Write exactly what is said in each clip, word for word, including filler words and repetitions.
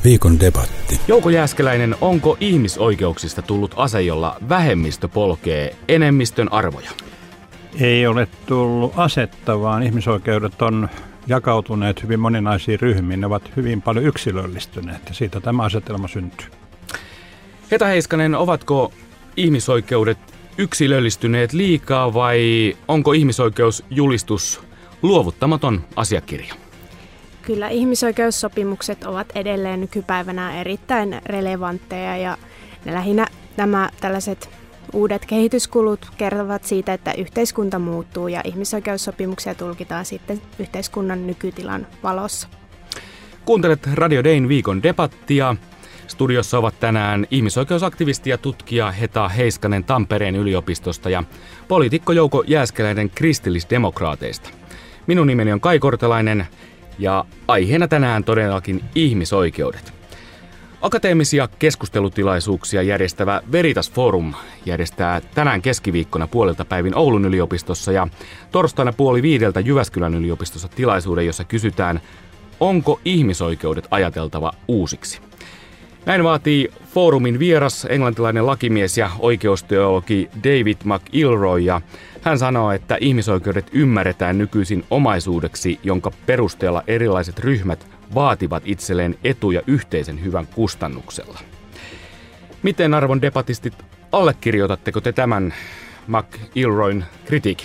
Viikon debatti. Jouko Jääskeläinen, onko ihmisoikeuksista tullut ase, jolla vähemmistö polkee enemmistön arvoja? Ei ole tullut asetta, vaan ihmisoikeudet on jakautuneet hyvin moninaisiin ryhmiin. Ne ovat hyvin paljon yksilöllistyneet ja siitä tämä asetelma syntyy. Heta Heiskanen, ovatko ihmisoikeudet yksilöllistyneet liikaa vai onko ihmisoikeusjulistus luovuttamaton asiakirja? Kyllä ihmisoikeussopimukset ovat edelleen nykypäivänä erittäin relevantteja ja ne lähinnä nämä tällaiset uudet kehityskulut kertovat siitä, että yhteiskunta muuttuu ja ihmisoikeussopimuksia tulkitaan sitten yhteiskunnan nykytilan valossa. Kuuntelet Radio Dayn viikon debattia. Studiossa ovat tänään ihmisoikeusaktivisti ja tutkija Heta Heiskanen Tampereen yliopistosta ja poliitikko Jouko Jääskeläinen kristillisdemokraateista. Minun nimeni on Kai Kortelainen ja aiheena tänään todellakin ihmisoikeudet. Akateemisia keskustelutilaisuuksia järjestävä Veritas Forum järjestää tänään keskiviikkona puolelta päivin Oulun yliopistossa ja torstaina puoli viideltä Jyväskylän yliopistossa tilaisuuden, jossa kysytään, onko ihmisoikeudet ajateltava uusiksi. Näin vaatii foorumin vieras, englantilainen lakimies ja oikeusteologi David McIlroy, ja hän sanoo, että ihmisoikeudet ymmärretään nykyisin omaisuudeksi, jonka perusteella erilaiset ryhmät vaativat itselleen etuja yhteisen hyvän kustannuksella. Miten, arvon debatistit, allekirjoitatteko te tämän McIlroyn kritiikin?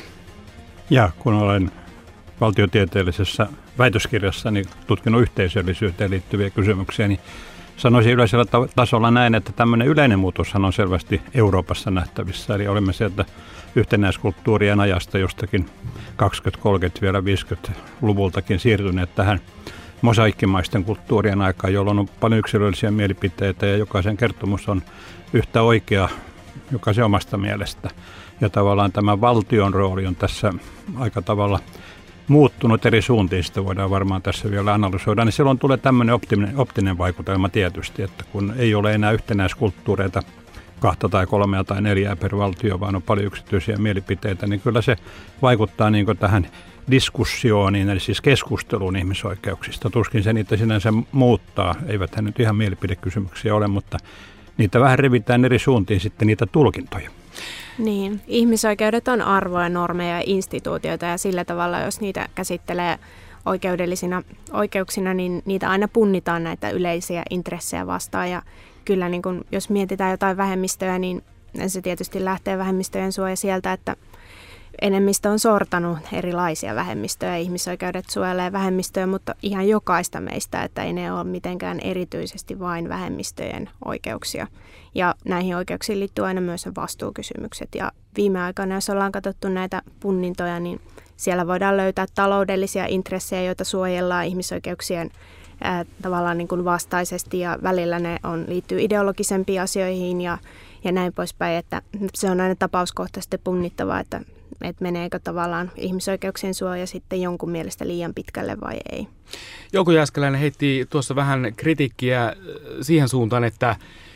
Ja kun olen valtiotieteellisessä väitöskirjassani tutkinut yhteisöllisyyteen liittyviä kysymyksiä, niin sanoisin yleisellä tasolla näin, että tämmöinen yleinen muutoshan on selvästi Euroopassa nähtävissä. Eli olemme sieltä yhtenäiskulttuurien ajasta jostakin kaksikymmentä, kolmekymmentä, vielä viisikymmentäluvultakin siirtyneet tähän mosaikkimaisten kulttuurien aikaan, jolloin on paljon yksilöllisiä mielipiteitä ja jokaisen kertomus on yhtä oikea jokaisen omasta mielestä. Ja tavallaan tämä valtion rooli on tässä aika tavalla muuttunut eri suuntiin, sitä voidaan varmaan tässä vielä analysoida, niin silloin tulee tämmöinen optiminen, optinen vaikutelma tietysti, että kun ei ole enää yhtenäiskulttuureita kahta tai kolmea tai neljää per valtio, vaan on paljon yksityisiä mielipiteitä, niin kyllä se vaikuttaa niin kuin tähän diskussiooniin, eli siis keskusteluun ihmisoikeuksista. Tuskin se niitä sinänsä muuttaa, eiväthän nyt ihan mielipidekysymyksiä ole, mutta niitä vähän revitään eri suuntiin sitten niitä tulkintoja. Niin, ihmisoikeudet on arvoja, normeja ja instituutioita ja sillä tavalla, jos niitä käsittelee oikeudellisina oikeuksina, niin niitä aina punnitaan näitä yleisiä intressejä vastaan. Ja kyllä niin kun, jos mietitään jotain vähemmistöä, niin se tietysti lähtee vähemmistöjen suoja sieltä, että enemmistö on sortanut erilaisia vähemmistöjä. Ihmisoikeudet suojelee vähemmistöjä, mutta ihan jokaista meistä, että ei ne ole mitenkään erityisesti vain vähemmistöjen oikeuksia. Ja näihin oikeuksiin liittyy aina myös vastuukysymykset. Ja viime aikoina, jos ollaan katsottu näitä punnintoja, niin siellä voidaan löytää taloudellisia intressejä, joita suojellaan ihmisoikeuksien ää, tavallaan niin kuin vastaisesti. Ja välillä ne on, liittyy ideologisempiin asioihin ja, ja näin poispäin. Että se on aina tapauskohtaisesti punnittava, että että meneekö tavallaan ihmisoikeuksien suoja sitten jonkun mielestä liian pitkälle vai ei. Jouko Jääskeläinen heitti tuossa vähän kritiikkiä siihen suuntaan, että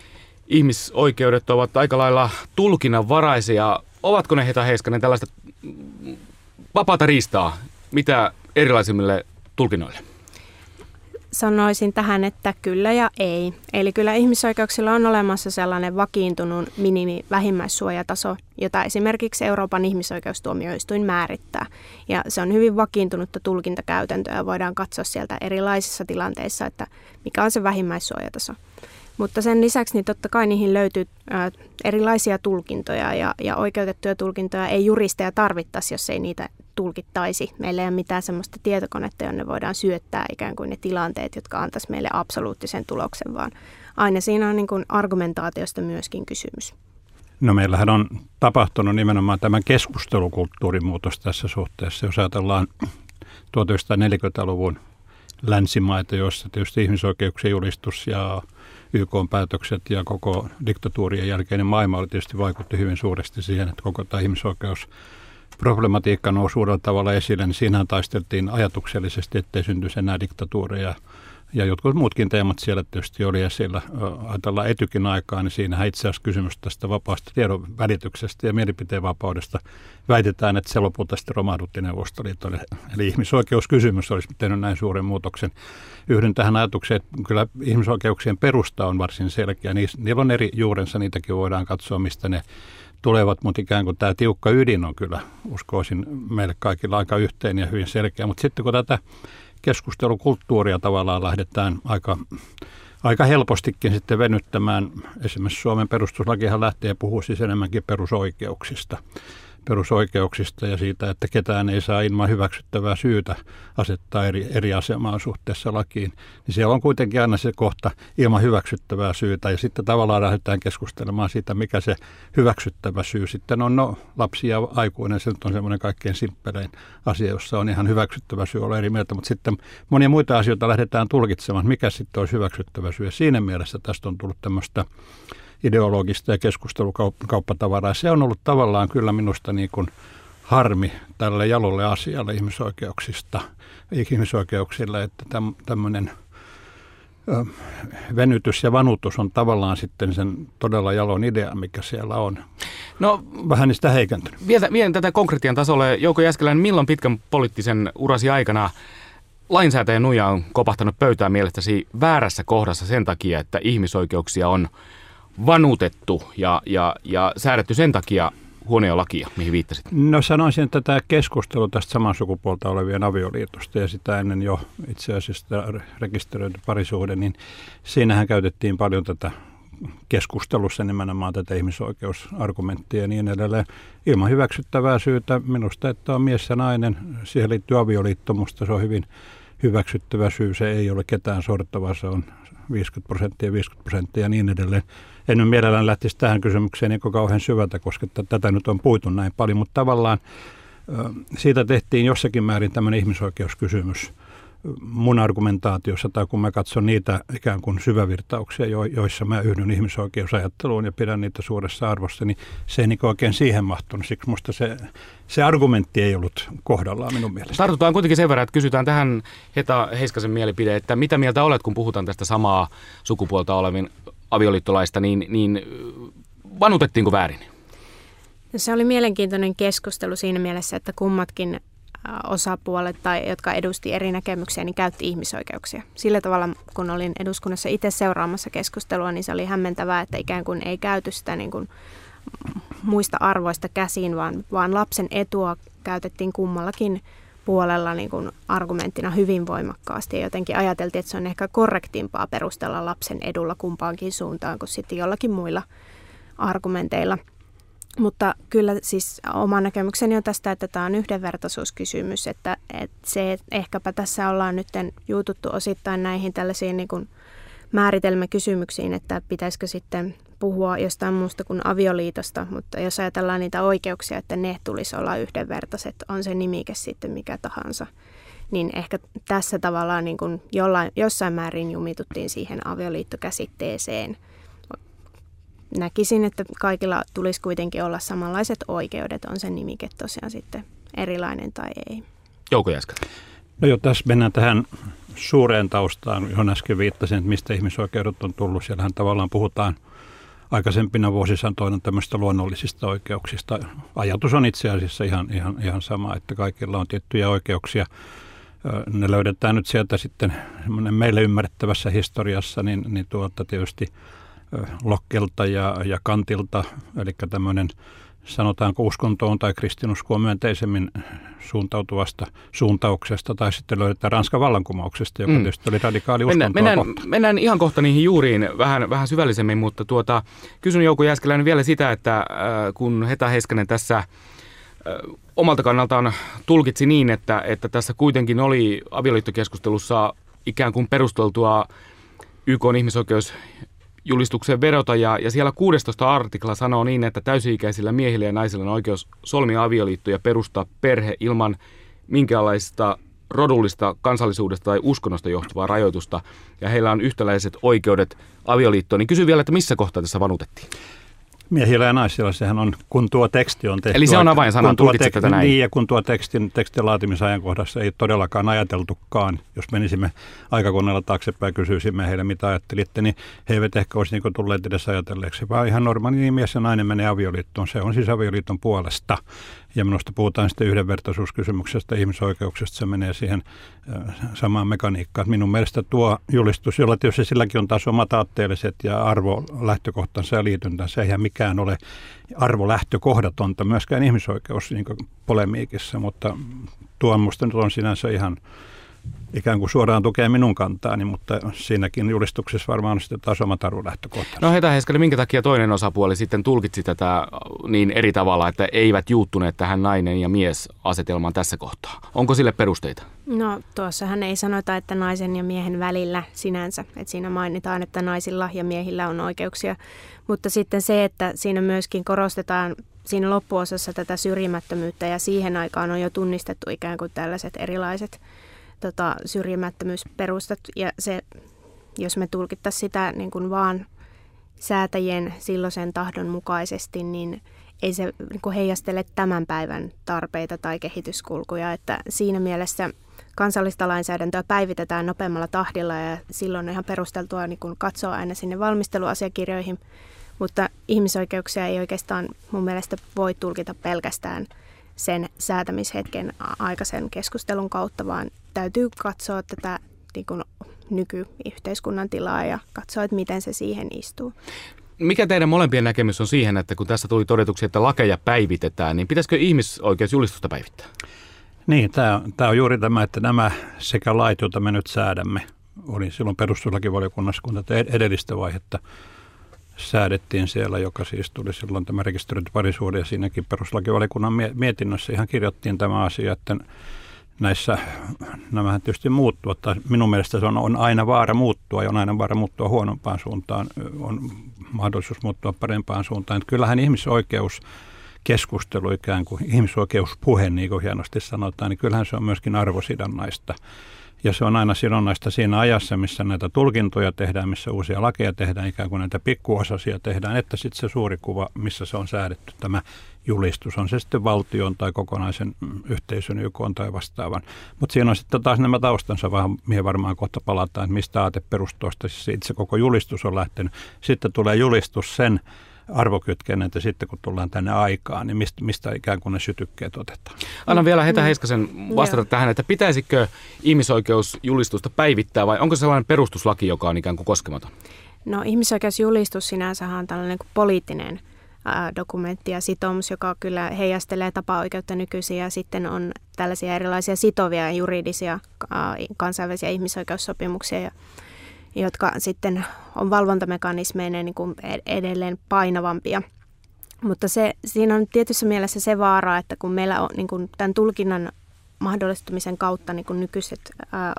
ihmisoikeudet ovat aika lailla tulkinnanvaraisia. Ovatko ne, Heta Heiskanen, tällaista vapaata riistaa mitä erilaisimmille tulkinnoille? Sanoisin tähän, että kyllä ja ei. Eli kyllä ihmisoikeuksilla on olemassa sellainen vakiintunut minimi-vähimmäissuojataso, jota esimerkiksi Euroopan ihmisoikeustuomioistuin määrittää. Ja se on hyvin vakiintunutta tulkintakäytäntöä ja voidaan katsoa sieltä erilaisissa tilanteissa, että mikä on se vähimmäissuojataso. Mutta sen lisäksi niin totta kai niihin löytyy ä, erilaisia tulkintoja ja, ja oikeutettuja tulkintoja ei juristeja tarvittaisi, jos ei niitä tulkittaisi. Meillä ei ole mitään sellaista tietokonetta, jonne voidaan syöttää ikään kuin ne tilanteet, jotka antaisi meille absoluuttisen tuloksen, vaan aina siinä on niin kuin argumentaatiosta myöskin kysymys. No meillähän on tapahtunut nimenomaan tämän keskustelukulttuurin muutos tässä suhteessa. Jos ajatellaan tuhatyhdeksänsataaneljäkymmentäluvun länsimaita, joissa tietysti ihmisoikeuksien julistus ja Y K:n päätökset ja koko diktatuurien jälkeinen maailma oli tietysti vaikutti hyvin suuresti siihen, että koko tämä ihmisoikeusproblematiikka nousi uudella tavalla esille, niin siinähän taisteltiin ajatuksellisesti, ettei syntyisi enää diktatuureja Ja jotkut muutkin teemat siellä tietysti oli esillä. Ajatellaan Etykin aikaa, niin siinähän itse asiassa kysymys tästä vapaasta tiedon välityksestä ja mielipiteen vapaudesta. Väitetään, että se lopulta sitten romahdutti Neuvostoliitolle. Eli ihmisoikeuskysymys olisi tehnyt näin suuren muutoksen. Yhdyn tähän ajatukseen, että kyllä ihmisoikeuksien perusta on varsin selkeä. Niillä on eri juurensa, niitäkin voidaan katsoa, mistä ne tulevat, mutta ikään kuin tämä tiukka ydin on kyllä, uskoisin, meille kaikilla aika yhteinen ja hyvin selkeä. Mutta sitten kun tätä keskustelukulttuuria tavallaan lähdetään aika, aika helpostikin sitten venyttämään. Esimerkiksi Suomen perustuslakihan lähtee ja puhuu siis enemmänkin perusoikeuksista. perusoikeuksista ja siitä, että ketään ei saa ilman hyväksyttävää syytä asettaa eri, eri asemaan suhteessa lakiin, niin siellä on kuitenkin aina se kohta ilman hyväksyttävää syytä, ja sitten tavallaan lähdetään keskustelemaan siitä, mikä se hyväksyttävä syy sitten on. No, lapsi ja aikuinen, se on semmoinen kaikkein simppelein asia, jossa on ihan hyväksyttävä syy olla eri mieltä, mutta sitten monia muita asioita lähdetään tulkitsemaan, mikä sitten olisi hyväksyttävä syy, ja siinä mielessä tästä on tullut tämmöistä ideologista ja keskustelukauppatavaraa. Se on ollut tavallaan kyllä minusta niin kuin harmi tälle jalolle asialle ihmisoikeuksista, ihmisoikeuksille, että tämmöinen venytys ja vanutus on tavallaan sitten sen todella jalon idea, mikä siellä on. No, vähän niistä heikentynyt. Vien tätä konkretian tasolle. Jouko Jääskeläinen, milloin pitkän poliittisen urasi aikana lainsäätäjän nuija on kopahtanut pöytään mielestäsi väärässä kohdassa sen takia, että ihmisoikeuksia on vanutettu ja, ja, ja säädetty sen takia huonoja lakia, mihin viittasit? No sanoisin, että tämä keskustelu tästä saman sukupuolta olevien avioliitosta ja sitä ennen jo itse asiassa rekisteröity parisuhde, niin siinähän käytettiin paljon tätä keskustelussa nimenomaan tätä ihmisoikeusargumenttia ja niin edelleen. Ilman hyväksyttävää syytä minusta, että on mies ja nainen, siihen liittyy avioliitto, musta se on hyvin hyväksyttävä syy, se ei ole ketään sortava, se on viisikymmentä prosenttia, viisikymmentä prosenttia ja niin edelleen. En nyt mielellään lähtisi tähän kysymykseen niin kauhean syvältä, koska tätä nyt on puitu näin paljon, mutta tavallaan siitä tehtiin jossakin määrin tämmöinen ihmisoikeuskysymys mun argumentaatiossa, tai kun mä katson niitä ikään kuin syvävirtauksia, joissa mä yhdyn ihmisoikeusajatteluun ja pidän niitä suuressa arvossa, niin se ei niin oikein siihen mahtunut. Siksi musta se, se argumentti ei ollut kohdallaan minun mielestä. Tartutaan kuitenkin sen verran, että kysytään tähän Heta Heiskasen mielipide, että mitä mieltä olet, kun puhutaan tästä samaa sukupuolta olevin avioliittolaista, niin, niin vanutettiinko väärin? Se oli mielenkiintoinen keskustelu siinä mielessä, että kummatkin osapuolet, tai jotka edusti eri näkemyksiä, niin käytti ihmisoikeuksia. Sillä tavalla, kun olin eduskunnassa itse seuraamassa keskustelua, niin se oli hämmentävää, että ikään kuin ei käyty sitä niin kuin muista arvoista käsiin, vaan, vaan lapsen etua käytettiin kummallakin puolella niin kuin argumenttina hyvin voimakkaasti. Ja jotenkin ajateltiin, että se on ehkä korrektimpaa perustella lapsen edulla kumpaankin suuntaan kuin sitten jollakin muilla argumenteilla. Mutta kyllä siis oma näkemykseni on tästä, että tämä on yhdenvertaisuuskysymys, että, että se ehkäpä tässä ollaan nyt juututtu osittain näihin tällaisiin niin kuin määritelmäkysymyksiin, että pitäisikö sitten puhua jostain muusta kuin avioliitosta, mutta jos ajatellaan niitä oikeuksia, että ne tulisi olla yhdenvertaiset, on se nimike sitten mikä tahansa, niin ehkä tässä tavallaan niin kuin jollain, jossain määrin jumituttiin siihen avioliittokäsitteeseen. Näkisin, että kaikilla tulisi kuitenkin olla samanlaiset oikeudet, on se nimike tosiaan sitten erilainen tai ei. Jouko Jääskeläinen. No jo, tässä mennään tähän suureen taustaan, johon äsken viittasin, että mistä ihmisoikeudet on tullut. Siellähän tavallaan puhutaan aikaisempina vuosisatoina tämmöistä luonnollisista oikeuksista. Ajatus on itse asiassa ihan, ihan, ihan sama, että kaikilla on tiettyjä oikeuksia. Ne löydetään nyt sieltä sitten meille ymmärrettävässä historiassa, niin, niin tuota tietysti Lokkelta ja, ja Kantilta, eli tämmöinen sanotaanko uskontoon tai kristinuskoon myönteisemmin suuntautuvasta suuntauksesta, tai sitten löydetään Ranskan vallankumouksesta, joka mm. tietysti oli radikaali uskontoa mennään, kohtaan. Mennään ihan kohta niihin juuriin vähän, vähän syvällisemmin, mutta tuota, kysyn Jouko Jääskeläinen vielä sitä, että äh, kun Heta Heiskanen tässä äh, omalta kannaltaan tulkitsi niin, että, että tässä kuitenkin oli avioliittokeskustelussa ikään kuin perusteltua Y K:n ihmisoikeus julistukseen vedota, ja, ja siellä kuudestoista artikla sanoo niin, että täysi-ikäisillä miehillä ja naisilla on oikeus solmia avioliitto ja perustaa perhe ilman minkäänlaista rodullista, kansallisuudesta tai uskonnosta johtuvaa rajoitusta, ja heillä on yhtäläiset oikeudet avioliittoon. Niin kysyn vielä, että missä kohtaa tässä vanutettiin? Miehillä ja naisilla sehän on, kun tuo teksti on tehty. Eli se on avainsana, tulkitset tätä näin? Niin, ja kun tuo tekstin, tekstin laatimisajankohdassa ei todellakaan ajateltukaan, jos menisimme aikakoneella taaksepäin ja kysyisimme heille, mitä ajattelitte, niin he eivät ehkä olisi niin tulleet edes ajatelleeksi, vaan ihan normaali niin mies ja nainen menee avioliittoon. Se on siis avioliiton puolesta. Ja minusta puhutaan sitten yhdenvertaisuuskysymyksestä, ihmisoikeuksesta, se menee siihen samaan mekaniikkaan. Minun mielestä tuo julistus, jolla tietysti silläkin on taas omat aatteelliset ja arvolähtökohtansa ja liityntänsä, eihän mikään ole arvolähtökohdatonta, myöskään ihmisoikeus niin kuin polemiikissa, mutta tuo minusta nyt on sinänsä ihan ikään kuin suoraan tukee minun kantaani, mutta siinäkin julistuksessa varmaan on sitten taas omat arvolähtökohtansa. No Heta Heiskanen, minkä takia toinen osapuoli sitten tulkitsi tätä niin eri tavalla, että eivät juuttuneet tähän nainen ja mies asetelmaan tässä kohtaa? Onko sille perusteita? No tuossahan ei sanota, että naisen ja miehen välillä sinänsä. Että siinä mainitaan, että naisilla ja miehillä on oikeuksia. Mutta sitten se, että siinä myöskin korostetaan siinä loppuosassa tätä syrjimättömyyttä ja siihen aikaan on jo tunnistettu ikään kuin tällaiset erilaiset Tota, syrjimättömyysperustat ja se, jos me tulkittaisiin sitä niin kuin vaan säätäjien silloisen tahdon mukaisesti, niin ei se niin kuin heijastele tämän päivän tarpeita tai kehityskulkuja, että siinä mielessä kansallista lainsäädäntöä päivitetään nopeammalla tahdilla ja silloin on ihan perusteltua niin kuin katsoa aina sinne valmisteluasiakirjoihin, mutta ihmisoikeuksia ei oikeastaan mun mielestä voi tulkita pelkästään sen säätämishetken aikaisen keskustelun kautta, vaan täytyy katsoa tätä niin kuin nykyyhteiskunnan tilaa ja katsoa, että miten se siihen istuu. Mikä teidän molempien näkemys on siihen, että kun tässä tuli todetuksi, että lakeja päivitetään, niin pitäisikö ihmisoikeusjulistusta päivittää? Niin, tämä, tämä on juuri tämä, että nämä sekä lait, joita me nyt säädämme, oli silloin perustuslakivaliokunnassa, kun tätä edellistä vaihetta säädettiin siellä, joka siis tuli silloin tämä rekisteröity parisuhde, ja siinäkin perustuslakivaliokunnan mietinnössä ihan kirjoittiin tämä asia, että näissä, nämähän tietysti muuttuvat, tai minun mielestä se on, on aina vaara muuttua, ja on aina vaara muuttua huonompaan suuntaan, on mahdollisuus muuttua parempaan suuntaan. Että kyllähän ihmisoikeuskeskustelu ikään kuin, ihmisoikeuspuhe, niin kuin hienosti sanotaan, niin kyllähän se on myöskin arvosidonnaista. Ja se on aina sidonnaista siinä ajassa, missä näitä tulkintoja tehdään, missä uusia lakeja tehdään, ikään kuin näitä pikkuosasia tehdään, että sitten se suuri kuva, missä se on säädetty, tämä julistus, on se sitten valtion tai kokonaisen yhteisön, Y K:n tai vastaavan. Mutta siinä on sitten taas nämä taustansa vähän, mihin varmaan kohta palataan, että mistä aateperustoista siis itse koko julistus on lähtenyt. Sitten tulee julistus sen arvokytkennä, että sitten kun tullaan tänne aikaan, niin mistä, mistä ikään kuin ne sytykkeet otetaan. Annan vielä Heta Heiskasen vastata mm. tähän, että pitäisikö ihmisoikeusjulistusta päivittää vai onko se sellainen perustuslaki, joka on ikään kuin koskematon? No ihmisoikeusjulistus sinänsä on tällainen kuin poliittinen ää, dokumentti ja sitoumus, joka kyllä heijastelee tapaoikeutta nykyisin ja sitten on tällaisia erilaisia sitovia juridisia ää, kansainvälisiä ihmisoikeussopimuksia ja jotka sitten on valvontamekanismeinen niin kuin edelleen painavampia. Mutta se, siinä on tietyssä mielessä se vaara, että kun meillä on niin kuin tämän tulkinnan mahdollistumisen kautta niin kuin nykyiset ää,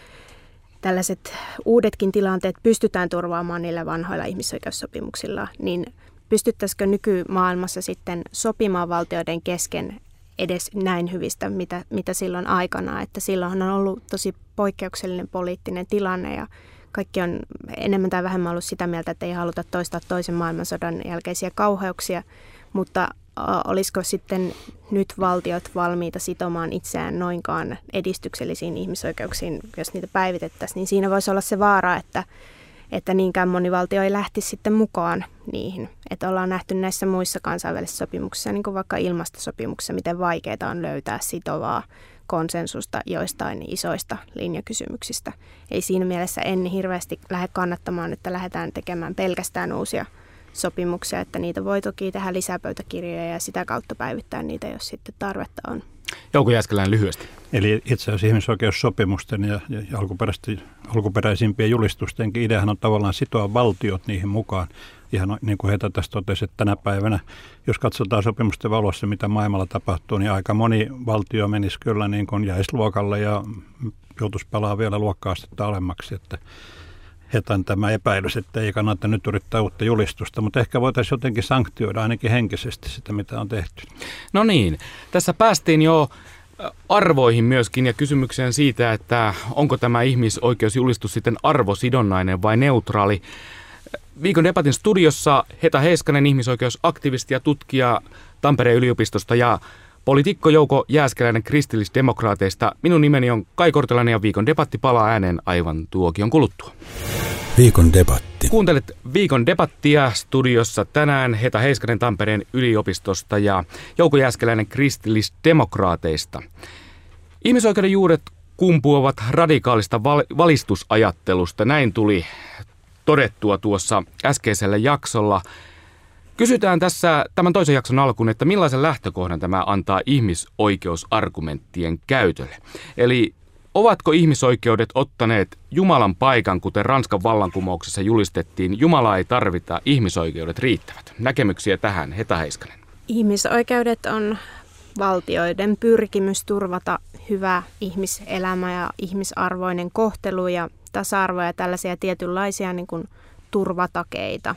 tällaiset uudetkin tilanteet pystytään turvaamaan niillä vanhoilla ihmisoikeussopimuksilla, niin pystyttäisikö nykymaailmassa sitten sopimaan valtioiden kesken edes näin hyvistä, mitä, mitä silloin aikana, että silloin on ollut tosi poikkeuksellinen poliittinen tilanne ja kaikki on enemmän tai vähemmän ollut sitä mieltä, että ei haluta toistaa toisen maailmansodan jälkeisiä kauheuksia, mutta olisiko sitten nyt valtiot valmiita sitomaan itseään noinkaan edistyksellisiin ihmisoikeuksiin, jos niitä päivitettäisiin, niin siinä voisi olla se vaara, että, että niinkään moni valtio ei lähtisi sitten mukaan niihin. Että ollaan nähty näissä muissa kansainvälisissä sopimuksissa, niin kuin vaikka ilmastosopimuksissa, miten vaikeaa on löytää sitovaa konsensusta joistain isoista linjakysymyksistä. Ei siinä mielessä en hirveästi lähde kannattamaan, että lähdetään tekemään pelkästään uusia sopimuksia, että niitä voi toki tehdä lisäpöytäkirjoja ja sitä kautta päivittää niitä, jos sitten tarvetta on. Jouko Jääskeläinen lyhyesti. Eli itse asiassa ihmisoikeussopimusten ja, ja alkuperäisimpien julistustenkin ideahan on tavallaan sitoa valtiot niihin mukaan. Ihan niin kuin Heta tässä totesi, että tänä päivänä, jos katsotaan sopimusten valossa, mitä maailmalla tapahtuu, niin aika moni valtio menisi kyllä niin kuin jäisluokalle ja joutuisi palaa vielä luokka-astetta alemmaksi, että Hetan tämä epäilys, että ei kannata nyt yrittää uutta julistusta, mutta ehkä voitaisiin jotenkin sanktioida ainakin henkisesti sitä, mitä on tehty. No niin, tässä päästiin jo arvoihin myöskin ja kysymykseen siitä, että onko tämä ihmisoikeusjulistus sitten arvosidonnainen vai neutraali. Viikon debatin studiossa Heta Heiskanen, ihmisoikeusaktivisti ja tutkija Tampereen yliopistosta ja poliitikko Jouko Jääskeläinen kristillisdemokraateista. Minun nimeni on Kai Kortelainen ja Viikon debatti palaa ääneen aivan tuokion kuluttua. Viikon debatti. Kuuntelet Viikon debattia studiossa tänään Heta Heiskanen Tampereen yliopistosta ja Jouko Jääskeläinen kristillisdemokraateista. Ihmisoikeuden juuret kumpuavat radikaalista val- valistusajattelusta. Näin tuli todettua tuossa äskeisellä jaksolla. Kysytään tässä tämän toisen jakson alkuun, että millaisen lähtökohdan tämä antaa ihmisoikeusargumenttien käytölle. Eli ovatko ihmisoikeudet ottaneet Jumalan paikan, kuten Ranskan vallankumouksessa julistettiin, Jumala ei tarvita, ihmisoikeudet riittävät? Näkemyksiä tähän, Heta Heiskanen. Ihmisoikeudet on valtioiden pyrkimys turvata hyvä ihmiselämä ja ihmisarvoinen kohtelu ja tasa-arvo ja tällaisia tietynlaisia niin kuin turvatakeita.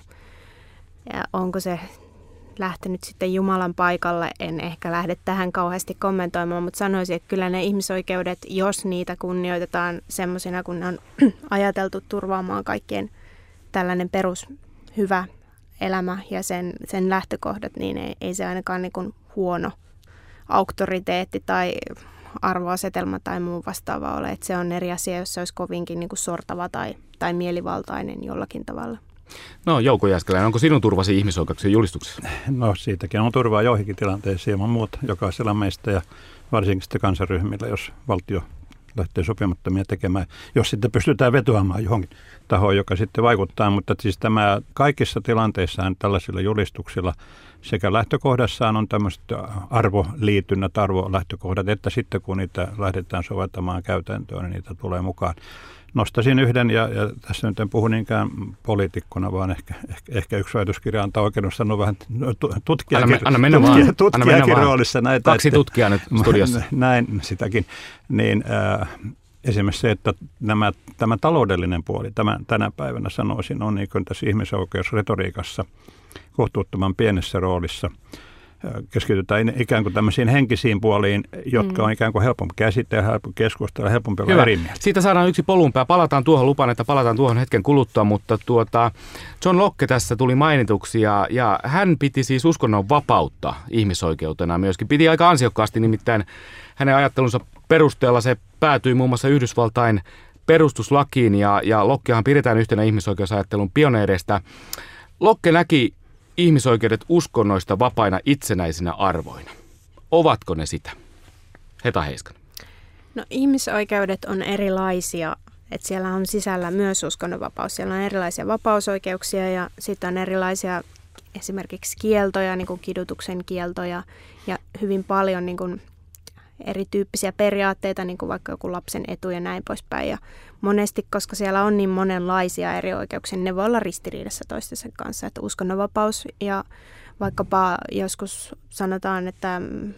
Ja onko se lähtenyt sitten Jumalan paikalle, en ehkä lähde tähän kauheasti kommentoimaan, mutta sanoisin, että kyllä ne ihmisoikeudet, jos niitä kunnioitetaan semmoisina, kun ne on ajateltu turvaamaan kaikkien tällainen perus hyvä elämä ja sen, sen lähtökohdat, niin ei, ei se ainakaan niin kuin huono auktoriteetti tai arvoasetelma tai muu vastaava ole. Että se on eri asia, jos se olisi kovinkin niin kuin sortava tai, tai mielivaltainen jollakin tavalla. No Jouko Jääskeläinen, onko sinun turvasi ihmisoikeuksien julistuksessa? No siitäkin on turvaa joihinkin tilanteisiin ilman muuta jokaisella meistä ja varsinkin sitten kansanryhmillä, jos valtio lähtee sopimattomia tekemään, jos sitten pystytään vetoamaan johonkin tahoon, joka sitten vaikuttaa. Mutta siis tämä kaikissa tilanteissaan tällaisilla julistuksilla sekä lähtökohdassaan on tämmöiset arvoliitynnät, arvolähtökohdat, että sitten kun niitä lähdetään soveltamaan käytäntöön, niin niitä tulee mukaan. Nostaisin yhden, ja, ja tässä nyt en puhu niinkään poliitikkona, vaan ehkä, ehkä, ehkä yksi väitöskirja antaa oikeuden sanoa vähän tutkijakin, anna mennä tutkija, tutkija, tutkijakin roolissa. Näitä, Kaksi että, tutkijaa nyt studiossa. Näin sitäkin. Niin, äh, esimerkiksi se, että nämä, tämä taloudellinen puoli tämän, tänä päivänä sanoisin on niin kuin tässä ihmisoikeusretoriikassa kohtuuttoman pienessä roolissa. Keskitytään ikään kuin tämmöisiin henkisiin puoliin, jotka mm. on ikään kuin helpompi käsitellä, helpompi keskustella, helpompi olla eri mieltä. Siitä saadaan yksi polunpää. Palataan tuohon, lupaan, että palataan tuohon hetken kuluttua, mutta tuota, John Locke tässä tuli mainituksi ja, ja hän piti siis uskonnon vapautta ihmisoikeutena myöskin. Piti aika ansiokkaasti, nimittäin hänen ajattelunsa perusteella se päätyi muun muassa Yhdysvaltain perustuslakiin ja, ja Lockehan pidetään yhtenä ihmisoikeusajattelun pioneereista. Locke näki ihmisoikeudet uskonnoista vapaina itsenäisinä arvoina. Ovatko ne sitä? Heta Heiskanen. No ihmisoikeudet on erilaisia. Että siellä on sisällä myös uskonnonvapaus. Siellä on erilaisia vapausoikeuksia ja sitten on erilaisia esimerkiksi kieltoja, niin kuin kidutuksen kieltoja ja hyvin paljon niin kuin erityyppisiä periaatteita, niin kuin vaikka joku lapsen etu ja näin poispäin. Ja monesti, koska siellä on niin monenlaisia eri oikeuksia, niin ne voi olla ristiriidassa toistensa kanssa. Että uskonnonvapaus ja vaikkapa joskus sanotaan, että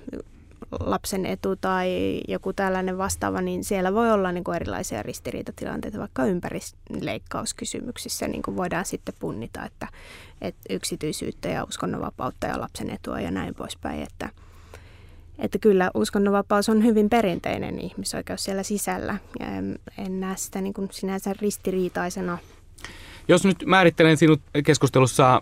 lapsen etu tai joku tällainen vastaava, niin siellä voi olla niin kuin erilaisia ristiriitatilanteita, vaikka ympärileikkauskysymyksissä niin kuin voidaan sitten punnita, että, että yksityisyyttä ja uskonnonvapautta ja lapsen etua ja näin poispäin, että Että kyllä uskonnonvapaus on hyvin perinteinen ihmisoikeus siellä sisällä ja en, en näe sitä niin kuin sinänsä ristiriitaisena. Jos nyt määrittelen sinut keskustelussa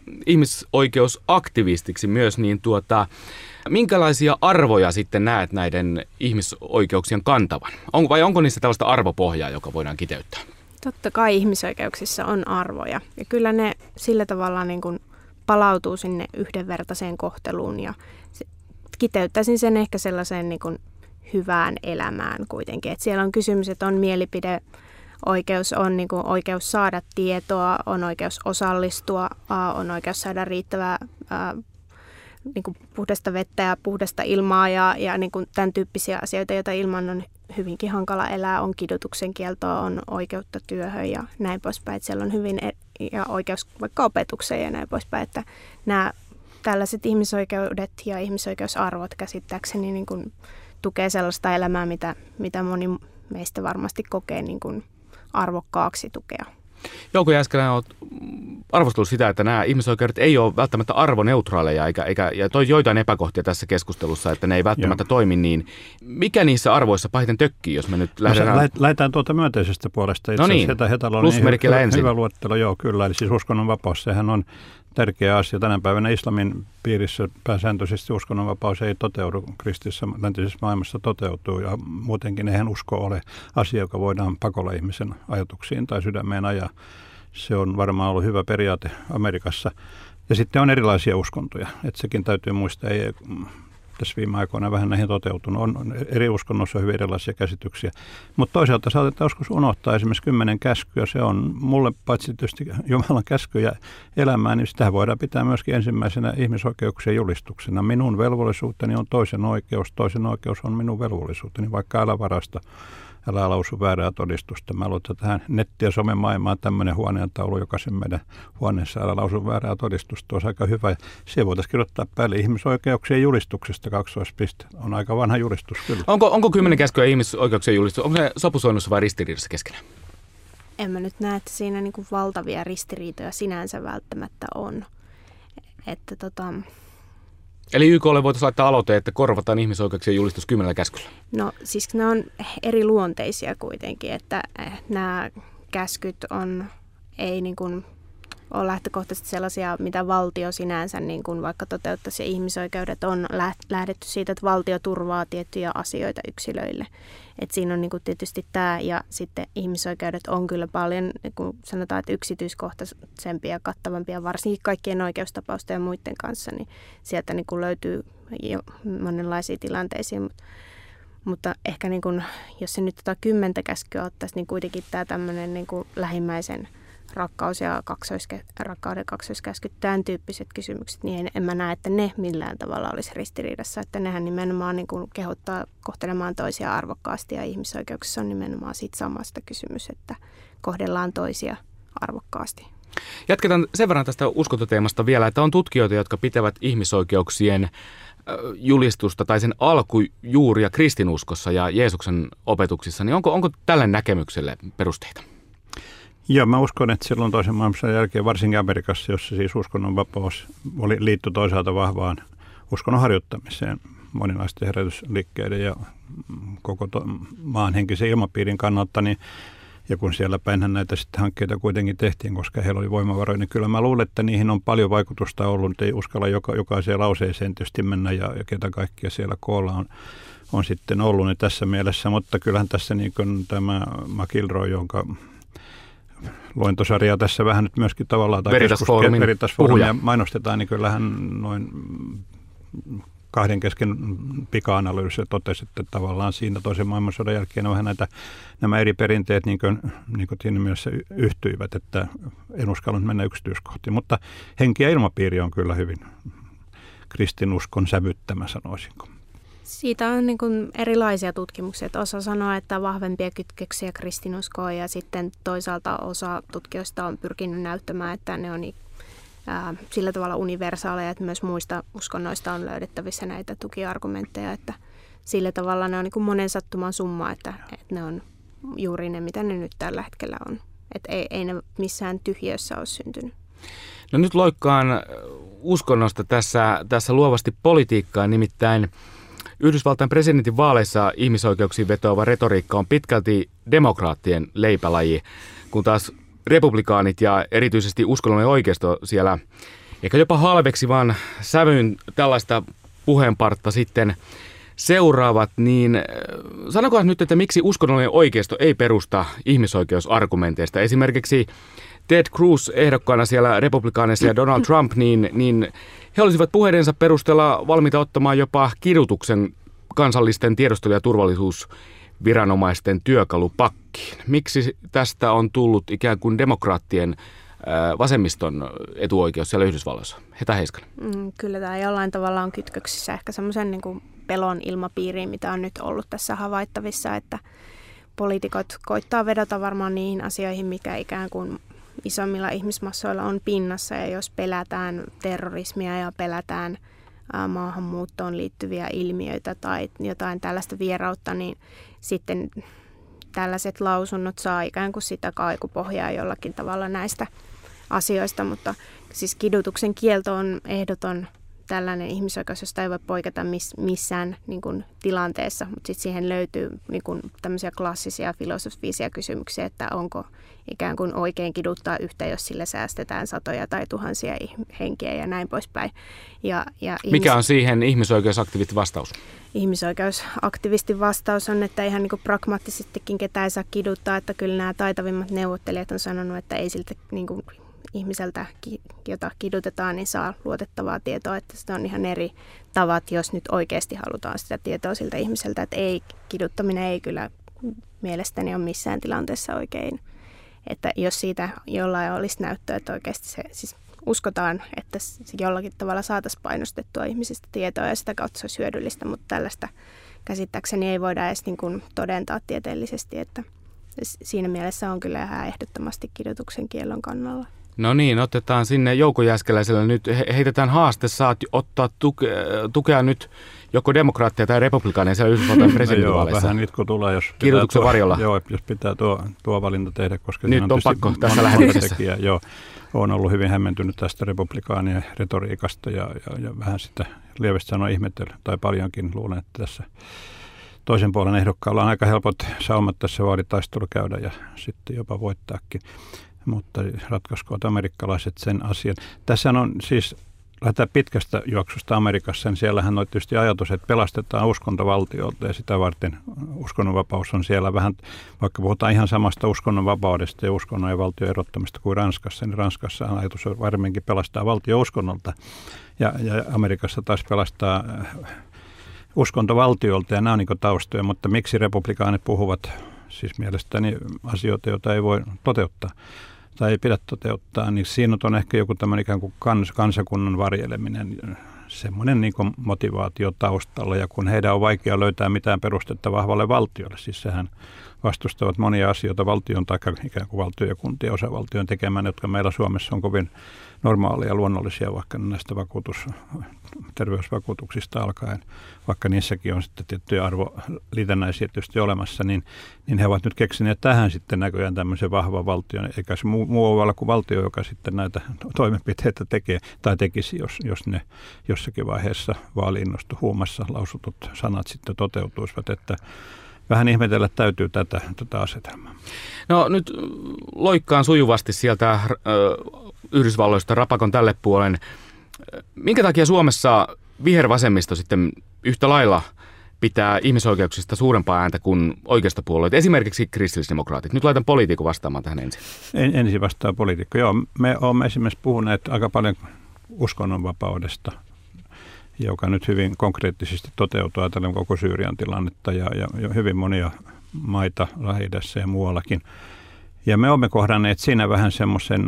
ihmisoikeusaktivistiksi myös, niin tuota, minkälaisia arvoja sitten näet näiden ihmisoikeuksien kantavan? On, vai onko niissä tällaista arvopohjaa, joka voidaan kiteyttää? Totta kai ihmisoikeuksissa on arvoja ja kyllä ne sillä tavalla niin kuin palautuu sinne yhdenvertaiseen kohteluun ja kiteyttäisin sen ehkä sellaiseen niin kuin hyvään elämään kuitenkin. Et siellä on kysymys, että on mielipideoikeus, on niin kuin oikeus saada tietoa, on oikeus osallistua, on oikeus saada riittävää ää, niin kuin puhdasta vettä ja puhdasta ilmaa ja, ja niin kuin tämän tyyppisiä asioita, joita ilman on hyvinkin hankala elää. On kidutuksen kieltoa, on oikeutta työhön ja näin poispäin. Että siellä on hyvin er- ja oikeus vaikka opetukseen ja näin poispäin, että nämä tällaiset ihmisoikeudet ja ihmisoikeusarvot käsittääkseni niin kuin tukee sellaista elämää, mitä, mitä moni meistä varmasti kokee niin kuin arvokkaaksi tukea. Jouko Jääskeläinen on arvostellut sitä, että nämä ihmisoikeudet ei ole välttämättä arvoneutraaleja, eikä, eikä, ja toi joitain epäkohtia tässä keskustelussa, että ne ei välttämättä Joo. toimi niin. Mikä niissä arvoissa pahiten tökkii, jos me nyt lähdetään? No, lähdetään tuolta myönteisestä puolesta. Itse no niin, plusmerkillä niin ensin. Hyvä luettelo, joo kyllä. Eli siis uskonnonvapaus, sehän on tärkeä asia. Tänä päivänä islamin piirissä pääsääntöisesti uskonnonvapaus ei toteudu. Kristillisessä läntisessä maailmassa toteutuu ja muutenkin eihän usko ole asia, joka voidaan pakolla ihmisen ajatuksiin tai sydämeen ajaa. Se on varmaan ollut hyvä periaate Amerikassa. Ja sitten on erilaisia uskontoja. Että sekin täytyy muistaa. Ei tässä viime aikoina vähän näihin toteutunut. On, eri uskonnoissa on hyvin erilaisia käsityksiä. Mutta toisaalta saatetaan joskus unohtaa esimerkiksi kymmenen käskyä. Se on mulle paitsi tietysti Jumalan käskyjä elämään, niin sitä voidaan pitää myöskin ensimmäisenä ihmisoikeuksien julistuksena. Minun velvollisuuteni on toisen oikeus. Toisen oikeus on minun velvollisuuteni, vaikka älä varasta. Älä lausu väärää todistusta. Mä luulen, tähän netti- ja somemaailmaan tämmöinen huoneentaulu jokaisen meidän huoneessa. Älä lausu väärää todistusta. Olisi aika hyvä. Siihen voitaisiin kirjoittaa päälle ihmisoikeuksien julistuksesta kaksoispiste. On aika vanha julistus kyllä. Onko, onko kymmenen käskyä ihmisoikeuksien julistus? Onko se sopusoinnussa vai ristiriidassa keskenään? En mä nyt näe, että siinä niin kuin valtavia ristiriitoja sinänsä välttämättä on. Että tota... Eli Y K:lle voitaisiin laittaa aloite, että korvataan ihmisoikeuksien julistus kymmenellä käskyllä? No siis ne on eri luonteisia kuitenkin, että nämä käskyt on, ei niin kuin ole lähtökohtaisesti sellaisia, mitä valtio sinänsä niin kuin vaikka toteuttaisi, ja ihmisoikeudet on lähdetty siitä, että valtio turvaa tiettyjä asioita yksilöille. Et siinä on niin kuin tietysti tämä, ja sitten ihmisoikeudet on kyllä paljon, kun sanotaan, että yksityiskohtaisempia ja kattavampia, varsinkin kaikkien oikeustapausten ja muiden kanssa, niin sieltä niin kuin löytyy jo monenlaisia tilanteisia. Mutta, mutta ehkä niin kuin, jos se nyt tota kymmentä käskyä ottaisi, niin kuitenkin tämä tämmöinen niin kuin lähimmäisen rakkaus ja kaksoiskä, rakkauden kaksoiskäskyt, tämän tyyppiset kysymykset, niin en, en mä näe, että ne millään tavalla olisi ristiriidassa. Että nehän nimenomaan niin kuin kehottaa kohtelemaan toisia arvokkaasti, ja ihmisoikeuksissa on nimenomaan siitä samasta kysymys, että kohdellaan toisia arvokkaasti. Jatketaan sen verran tästä uskontoteemasta vielä, että on tutkijoita, jotka pitävät ihmisoikeuksien julistusta tai sen alkujuuria kristinuskossa ja Jeesuksen opetuksissa, niin onko, onko tälle näkemykselle perusteita? Joo, mä uskon, että silloin toisen maailmansodan jälkeen, varsinkin Amerikassa, jossa siis uskonnonvapaus oli, liittyi toisaalta vahvaan uskonnon harjoittamiseen moninaisten herätysliikkeiden ja koko to, maan henkisen ilmapiirin kannalta, niin, ja kun siellä päinhän näitä sitten hankkeita kuitenkin tehtiin, koska heillä oli voimavaroja, niin kyllä mä luulen, että niihin on paljon vaikutusta ollut, mutta ei uskalla joka, jokaiseen lauseeseen tietysti mennä, ja, ja ketä kaikkia siellä koolla on, on sitten ollut niin tässä mielessä, mutta kyllähän tässä niin kuin tämä McIlroy, jonka luentosarjaa tässä vähän nyt myöskin tavallaan, tai Veritas-foorumin Veritas-foorumia mainostetaan, niin kyllähän noin kahden kesken pika-analyysi totesi, että tavallaan siinä toisen maailmansodan jälkeen vähän näitä, nämä eri perinteet niin kuin, niin kuin siinä mielessä yhtyivät, että en uskallut mennä yksityiskohtiin, mutta henki ja ilmapiiri on kyllä hyvin kristinuskon sävyttämä, sanoisinko. Siitä on niin kuin erilaisia tutkimuksia. Osa sanoo, että vahvempia kytköksiä kristinuskoon, ja sitten toisaalta osa tutkijoista on pyrkinyt näyttämään, että ne on ää, sillä tavalla universaaleja, että myös muista uskonnoista on löydettävissä näitä tukiargumentteja, että sillä tavalla ne on niin kuin monen sattuman summa, että, että ne on juuri ne, mitä ne nyt tällä hetkellä on. Että ei, ei ne missään tyhjössä ole syntynyt. No nyt loikkaan uskonnosta tässä, tässä luovasti politiikkaan, nimittäin Yhdysvaltain presidentin vaaleissa ihmisoikeuksiin vetoava retoriikka on pitkälti demokraattien leipälaji, kun taas republikaanit ja erityisesti uskonnollinen oikeisto siellä ehkä jopa halveksivan sävyyn tällaista puheenpartta sitten seuraavat, niin sanokaa nyt, että miksi uskonnollinen oikeisto ei perusta ihmisoikeusargumenteista. Esimerkiksi Ted Cruz ehdokkaana siellä republikaaneissa ja Donald Trump, niin, niin he olisivat puheidensa perusteella valmiita ottamaan jopa kidutuksen kansallisten tiedostelu- ja turvallisuusviranomaisten työkalupakkiin. Miksi tästä on tullut ikään kuin demokraattien ää, vasemmiston etuoikeus siellä Yhdysvalloissa? Heta Heiskanen. Mm, kyllä tämä jollain tavalla on kytköksissä ehkä semmoisen niin kuin pelon ilmapiiriin, mitä on nyt ollut tässä havaittavissa, että poliitikot koittaa vedota varmaan niihin asioihin, mikä ikään kuin isommilla ihmismassoilla on pinnassa, ja jos pelätään terrorismia ja pelätään ää, maahanmuuttoon liittyviä ilmiöitä tai jotain tällaista vierautta, niin sitten tällaiset lausunnot saa ikään kuin sitä kaikupohjaa jollakin tavalla näistä asioista, mutta siis kidutuksen kielto on ehdoton tällainen ihmisoikeus, josta ei voi poiketa miss, missään niin kuin, tilanteessa, mutta sitten siihen löytyy niin kuin, tämmöisiä klassisia filosofisia kysymyksiä, että onko ikään kuin oikein kiduttaa yhtä, jos sillä säästetään satoja tai tuhansia henkiä ja näin poispäin. Ja, ja Mikä ihmis- on siihen ihmisoikeusaktivistin vastaus? Ihmisoikeusaktivistin vastaus on, että ihan niin kuin pragmaattisestikin ketään ei saa kiduttaa, että kyllä nämä taitavimmat neuvottelijat on sanonut, että ei siltä niin kuin ihmiseltä, jota kidutetaan, niin saa luotettavaa tietoa, että sitä on ihan eri tavat, jos nyt oikeasti halutaan sitä tietoa siltä ihmiseltä, että ei, kiduttaminen ei kyllä mielestäni ole missään tilanteessa oikein. Että jos siitä jollain olisi näyttöä, että oikeasti se siis uskotaan, että se jollakin tavalla saataisiin painostettua ihmisistä tietoa ja sitä kautta se olisi hyödyllistä, mutta tällaista käsittääkseni ei voida edes niin kuin todentaa tieteellisesti, että siinä mielessä on kyllä ihan ehdottomasti kidutuksen kiellon kannalla. No niin, otetaan sinne Jouko Jääskeläiselle nyt, heitetään haaste, saat ottaa tuke, tukea nyt joko demokraattia tai republikaaneja siellä Yhdysvaltain presidentinvaaleissa. Joo, vähän itku tulee, jos kidutuksen tuo, varjolla. Joo, jos pitää tuo, tuo valinta tehdä, koska nyt on, on pakko tässä lähetyksessä. Joo, olen ollut hyvin hämmentynyt tästä republikaanien retoriikasta ja, ja, ja vähän sitä lievästi sanoa ihmetellä, tai paljonkin luulen, että tässä toisen puolen ehdokkaalla on aika helpot saumat tässä vaalitaistelu käydä ja sitten jopa voittaakin. Mutta ratkaiskoot amerikkalaiset sen asian. Tässä on siis, lähdetään pitkästä juoksusta Amerikassa, niin siellähän on tietysti ajatus, että pelastetaan uskontovaltiolta ja sitä varten uskonnonvapaus on siellä vähän, vaikka puhutaan ihan samasta uskonnonvapaudesta ja uskonnon ja valtion erottamista kuin Ranskassa, niin Ranskassa ajatus on varminkin pelastaa valtio uskonnolta ja, ja Amerikassa taas pelastaa uskontovaltiolta ja nämä on niin kuin taustoja, mutta miksi republikaanit puhuvat siis mielestäni asioita, joita ei voi toteuttaa tai ei pidä toteuttaa, niin siinä on ehkä joku tämmöinen ikään kuin kans, kansakunnan varjeleminen, semmoinen niin kuin motivaatio taustalla, ja kun heidän on vaikea löytää mitään perustetta vahvalle valtiolle, siis sehän vastustavat monia asioita valtion tai ikään kuin valtion ja kuntien osavaltion tekemään, jotka meillä Suomessa on kovin normaalia ja luonnollisia, vaikka näistä vakuutus, terveysvakuutuksista alkaen, vaikka niissäkin on sitten tiettyjä arvoliitännäisiä tietysti olemassa, niin, niin he ovat nyt keksineet tähän sitten näköjään tämmöisen vahvan valtion, eikä se muu, muu ole kuin valtio, joka sitten näitä toimenpiteitä tekee tai tekisi, jos, jos ne jossakin vaiheessa vaali-innostu huumassa lausutut sanat sitten toteutuisivat, että vähän ihmetellä täytyy tätä, tätä asetelmaa. No nyt loikkaan sujuvasti sieltä äh, Yhdysvalloista rapakon tälle puolen. Minkä takia Suomessa vihervasemmisto sitten yhtä lailla pitää ihmisoikeuksista suurempaa ääntä kuin oikeistopuolueet, esimerkiksi kristillisdemokraatit? Nyt laitan poliitikko vastaamaan tähän ensin. En, ensin vastaa poliitikko. Joo, me olemme esimerkiksi puhuneet aika paljon uskonnonvapaudesta, joka nyt hyvin konkreettisesti toteutuu, ajatellen koko Syyrian tilannetta ja, ja hyvin monia maita Lähi-idässä ja muuallakin. Ja me olemme kohdanneet siinä vähän semmoisen,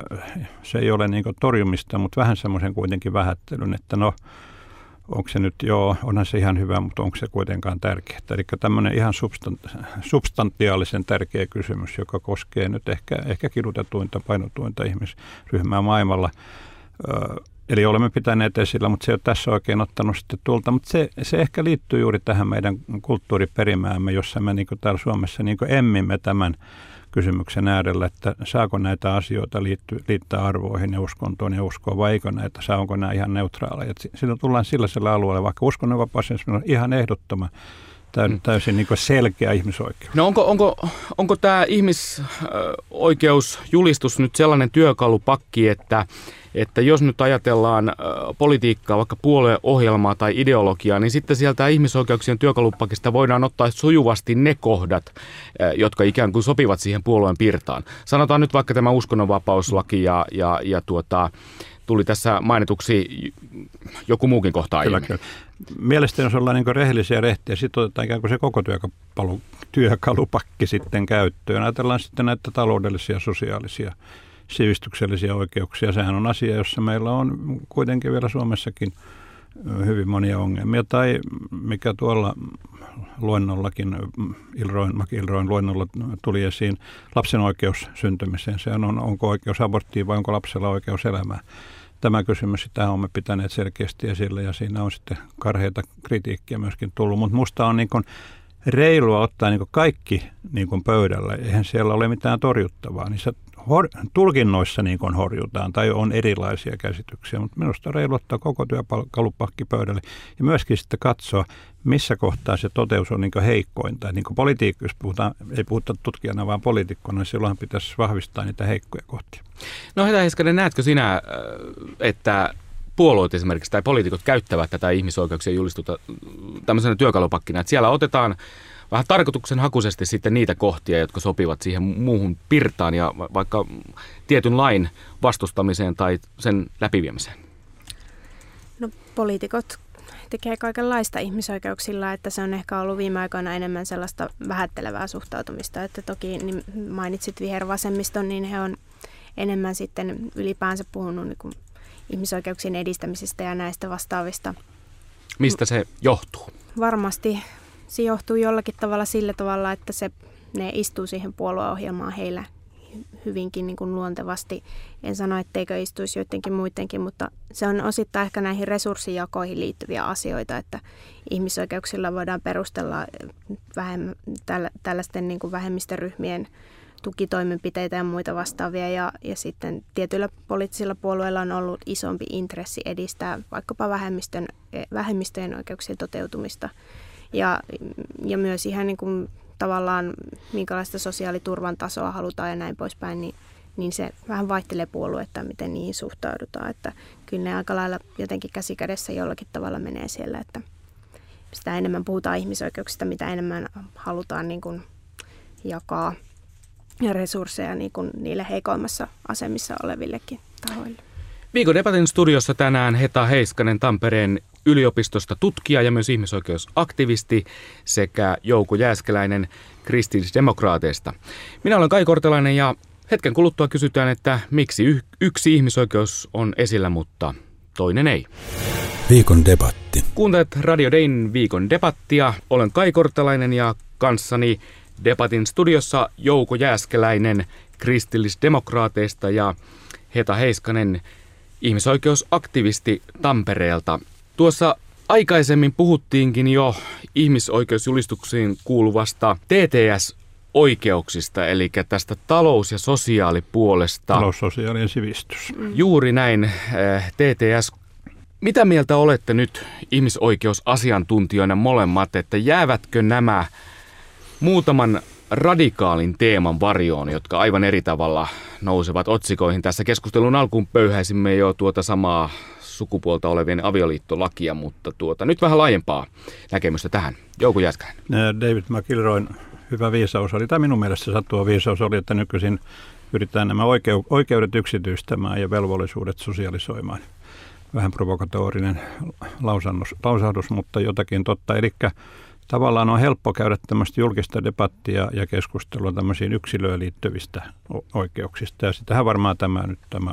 se ei ole niin kuin torjumista, mutta vähän semmoisen kuitenkin vähättelyn, että no, onko se nyt, joo, onhan se ihan hyvä, mutta onko se kuitenkaan tärkeää. Eli tämmöinen ihan substantiaalisen tärkeä kysymys, joka koskee nyt ehkä, ehkä kidutetuinta, painotuinta ihmisryhmää maailmalla. Eli olemme pitäneet esillä, mutta se ei ole tässä oikein ottanut sitten tulta. Mutta se, se ehkä liittyy juuri tähän meidän kulttuuriperimäämme, jossa me niin kuin täällä Suomessa niin kuin emmimme tämän kysymyksen äärellä, että saako näitä asioita liittyä, liittää arvoihin ja uskontoon ja uskoon, vai eikö näitä, saako nämä ihan neutraaleja. Siinä tullaan sellaisella alueella, vaikka uskonnonvapaus on ihan ehdottoman täysin, täysin niin kuin selkeä ihmisoikeus. No onko, onko, onko tämä ihmisoikeusjulistus nyt sellainen työkalupakki, että että jos nyt ajatellaan äh, politiikkaa, vaikka puolueohjelmaa tai ideologiaa, niin sitten sieltä ihmisoikeuksien työkalupakista voidaan ottaa sujuvasti ne kohdat, äh, jotka ikään kuin sopivat siihen puolueen pirtaan. Sanotaan nyt vaikka tämä uskonnonvapauslaki ja, ja, ja tuota, tuli tässä mainituksi joku muukin kohta aiemmin. Kyllä, kyllä. Mielestäni jos ollaan niin rehellisiä ja rehtiä, sitten otetaan ikään kuin se koko työkalu, työkalupakki sitten käyttöön. Ajatellaan sitten näitä taloudellisia, sosiaalisia, sivistyksellisiä oikeuksia. Sehän on asia, jossa meillä on kuitenkin vielä Suomessakin hyvin monia ongelmia. Tai mikä tuolla luennollakin, Ilroin, Maki Ilroin luennolla tuli esiin, lapsen oikeus syntymiseen. Sehän on, onko oikeus aborttiin vai onko lapsella oikeus elämään. Tämä kysymys, sitä olemme pitäneet selkeästi esille ja siinä on sitten karheita kritiikkiä myöskin tullut. Mutta musta on niin kuin reilua ottaa niin kuin kaikki niin kuin pöydälle. Eihän siellä ole mitään torjuttavaa. Niin se hor- tulkinnoissa niin kuin horjutaan tai on erilaisia käsityksiä, mutta minusta on reilu ottaa koko työkalupakki pöydälle ja myöskin sitten katsoa, missä kohtaa se toteus on niin kuin heikkointa. Niin kuin politiikka, jos puhutaan, ei puhuta tutkijana vaan poliitikkona, niin silloin pitäisi vahvistaa niitä heikkoja kohtia. No Heta Heiskanen, näetkö sinä, että puolueet esimerkiksi tai poliitikot käyttävät tätä ihmisoikeuksien julistusta tämmöisenä työkalupakkina, että siellä otetaan vähän tarkoituksenhakuisesti sitten niitä kohtia, jotka sopivat siihen muuhun pirtaan ja vaikka tietyn lain vastustamiseen tai sen läpiviemiseen? No poliitikot tekee kaikenlaista ihmisoikeuksilla, että se on ehkä ollut viime aikoina enemmän sellaista vähättelevää suhtautumista, että toki niin mainitsit vihervasemmiston, niin he on enemmän sitten ylipäänsä puhunut niin kuin ihmisoikeuksien edistämisestä ja näistä vastaavista. Mistä se johtuu? Varmasti se johtuu jollakin tavalla sillä tavalla, että se, ne istuu siihen puolueohjelmaan heillä hyvinkin niin kuin luontevasti. En sano, etteikö istuisi joidenkin muidenkin, mutta se on osittain ehkä näihin resurssijakoihin liittyviä asioita, että ihmisoikeuksilla voidaan perustella vähem, tällä, tällaisten niin kuin vähemmistöryhmien tukitoimenpiteitä ja muita vastaavia. Ja, ja sitten tietyillä poliittisilla puolueilla on ollut isompi intressi edistää vaikkapa vähemmistön, vähemmistöjen oikeuksien toteutumista. Ja, ja myös ihan niin kuin tavallaan minkälaista sosiaaliturvan tasoa halutaan ja näin poispäin, niin, niin se vähän vaihtelee puoluetta, miten niihin suhtaudutaan. Että kyllä ne aika lailla jotenkin käsikädessä jollakin tavalla menee siellä, että sitä enemmän puhutaan ihmisoikeuksista, mitä enemmän halutaan niin kuin jakaa ja resursseja niin kuin niille heikoimmassa asemissa olevillekin tahoille. Viikon debatin studiossa tänään Heta Heiskanen, Tampereen yliopistosta tutkija ja myös ihmisoikeusaktivisti sekä Jouko Jääskeläinen kristillisdemokraateista. Minä olen Kai Kortelainen ja hetken kuluttua kysytään, että miksi y- yksi ihmisoikeus on esillä, mutta toinen ei. Viikon debatti. Kuuntelet Radio Dayn viikon debattia. Olen Kai Kortelainen ja kanssani debatin studiossa Jouko Jääskeläinen kristillisdemokraateista ja Heta Heiskanen, ihmisoikeusaktivisti Tampereelta. Tuossa aikaisemmin puhuttiinkin jo ihmisoikeusjulistuksiin kuuluvasta T T S-oikeuksista, eli tästä talous- ja sosiaalipuolesta. Talous, sosiaali ja sivistys. Juuri näin, T T S. Mitä mieltä olette nyt ihmisoikeusasiantuntijoina molemmat, että jäävätkö nämä muutaman radikaalin teeman varjoon, jotka aivan eri tavalla nousevat otsikoihin? Tässä keskustelun alkuun pöyhäisimme jo tuota samaa sukupuolta olevien avioliittolakia, mutta tuota, nyt vähän laajempaa näkemystä tähän. Jouko Jääskeläinen. David McIlroyn hyvä viisaus oli, tai minun mielestä sattuva viisaus oli, että nykyisin yritetään nämä oikeu- oikeudet yksityistämään ja velvollisuudet sosialisoimaan. Vähän provokatorinen lausahdus, lausahdus, mutta jotakin totta. Eli tavallaan on helppo käydä tämmöistä julkista debattia ja keskustelua tämmöisiin yksilöön liittyvistä oikeuksista. Ja sitähän varmaan tämä nyt tämä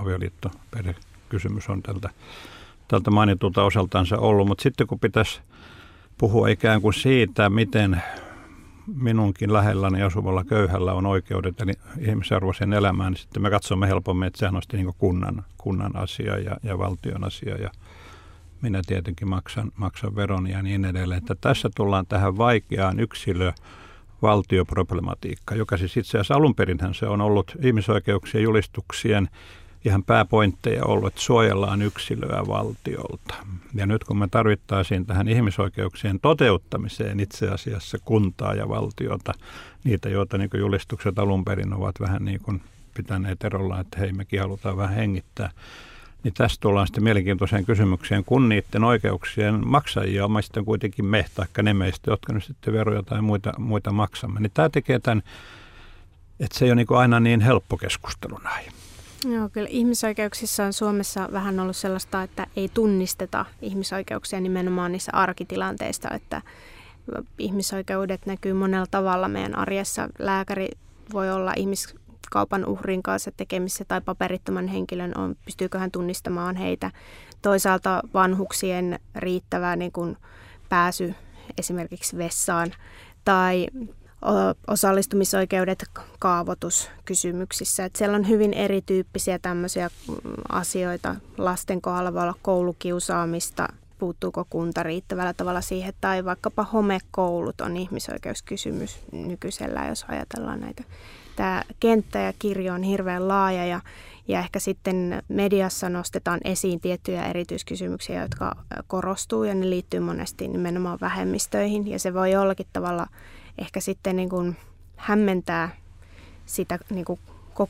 avioliittoperhekysymys on tältä, tältä mainitulta osaltansa ollut. Mutta sitten kun pitäisi puhua ikään kuin siitä, miten minunkin lähelläni asuvalla köyhällä on oikeudet eli ihmisarvoisen elämään, niin sitten me katsomme helpommin, että sehän on sitten niin kunnan, kunnan asia ja, ja valtion asia ja minä tietenkin maksan, maksan veron ja niin edelleen. Että tässä tullaan tähän vaikeaan yksilö-valtioproblematiikkaan, joka siis itse asiassa alun perinhän se on ollut ihmisoikeuksien julistuksien ihan pääpointteja ollut, että suojellaan yksilöä valtiolta. Ja nyt kun me tarvittaisiin tähän ihmisoikeuksien toteuttamiseen itse asiassa kuntaa ja valtiota, niitä joita niin kuin julistukset alun perin ovat vähän niin kuin pitäneet erolla, että hei mekin halutaan vähän hengittää, niin tästä tullaan sitten mielenkiintoiseen kysymykseen, kun niiden oikeuksien maksajia on sitten kuitenkin me, taikka ne meistä, jotka nyt sitten veroja tai muita, muita maksamme. Niin tämä tekee tämän, että se ei ole niin kuin aina niin helppo keskustelun aihe. Joo, kyllä ihmisoikeuksissa on Suomessa vähän ollut sellaista, että ei tunnisteta ihmisoikeuksia nimenomaan niissä arkitilanteissa, että ihmisoikeudet näkyy monella tavalla meidän arjessa. Lääkäri voi olla ihmiskaupan uhrin kanssa tekemissä tai paperittoman henkilön, on, pystyykö hän tunnistamaan heitä. Toisaalta vanhuksien riittävä niin kuin pääsy esimerkiksi vessaan tai osallistumisoikeudet kaavoituskysymyksissä. Että siellä on hyvin erityyppisiä tämmöisiä asioita. Lasten kohdalla voi olla koulukiusaamista, puuttuuko kunta riittävällä tavalla siihen, tai vaikkapa homekoulut on ihmisoikeuskysymys nykyisellä, jos ajatellaan näitä. Tämä kenttä ja kirjo on hirveän laaja ja, ja ehkä sitten mediassa nostetaan esiin tiettyjä erityiskysymyksiä, jotka korostuu ja ne liittyy monesti nimenomaan vähemmistöihin ja se voi jollakin tavalla ehkä sitten niin kuin hämmentää sitä niin kuin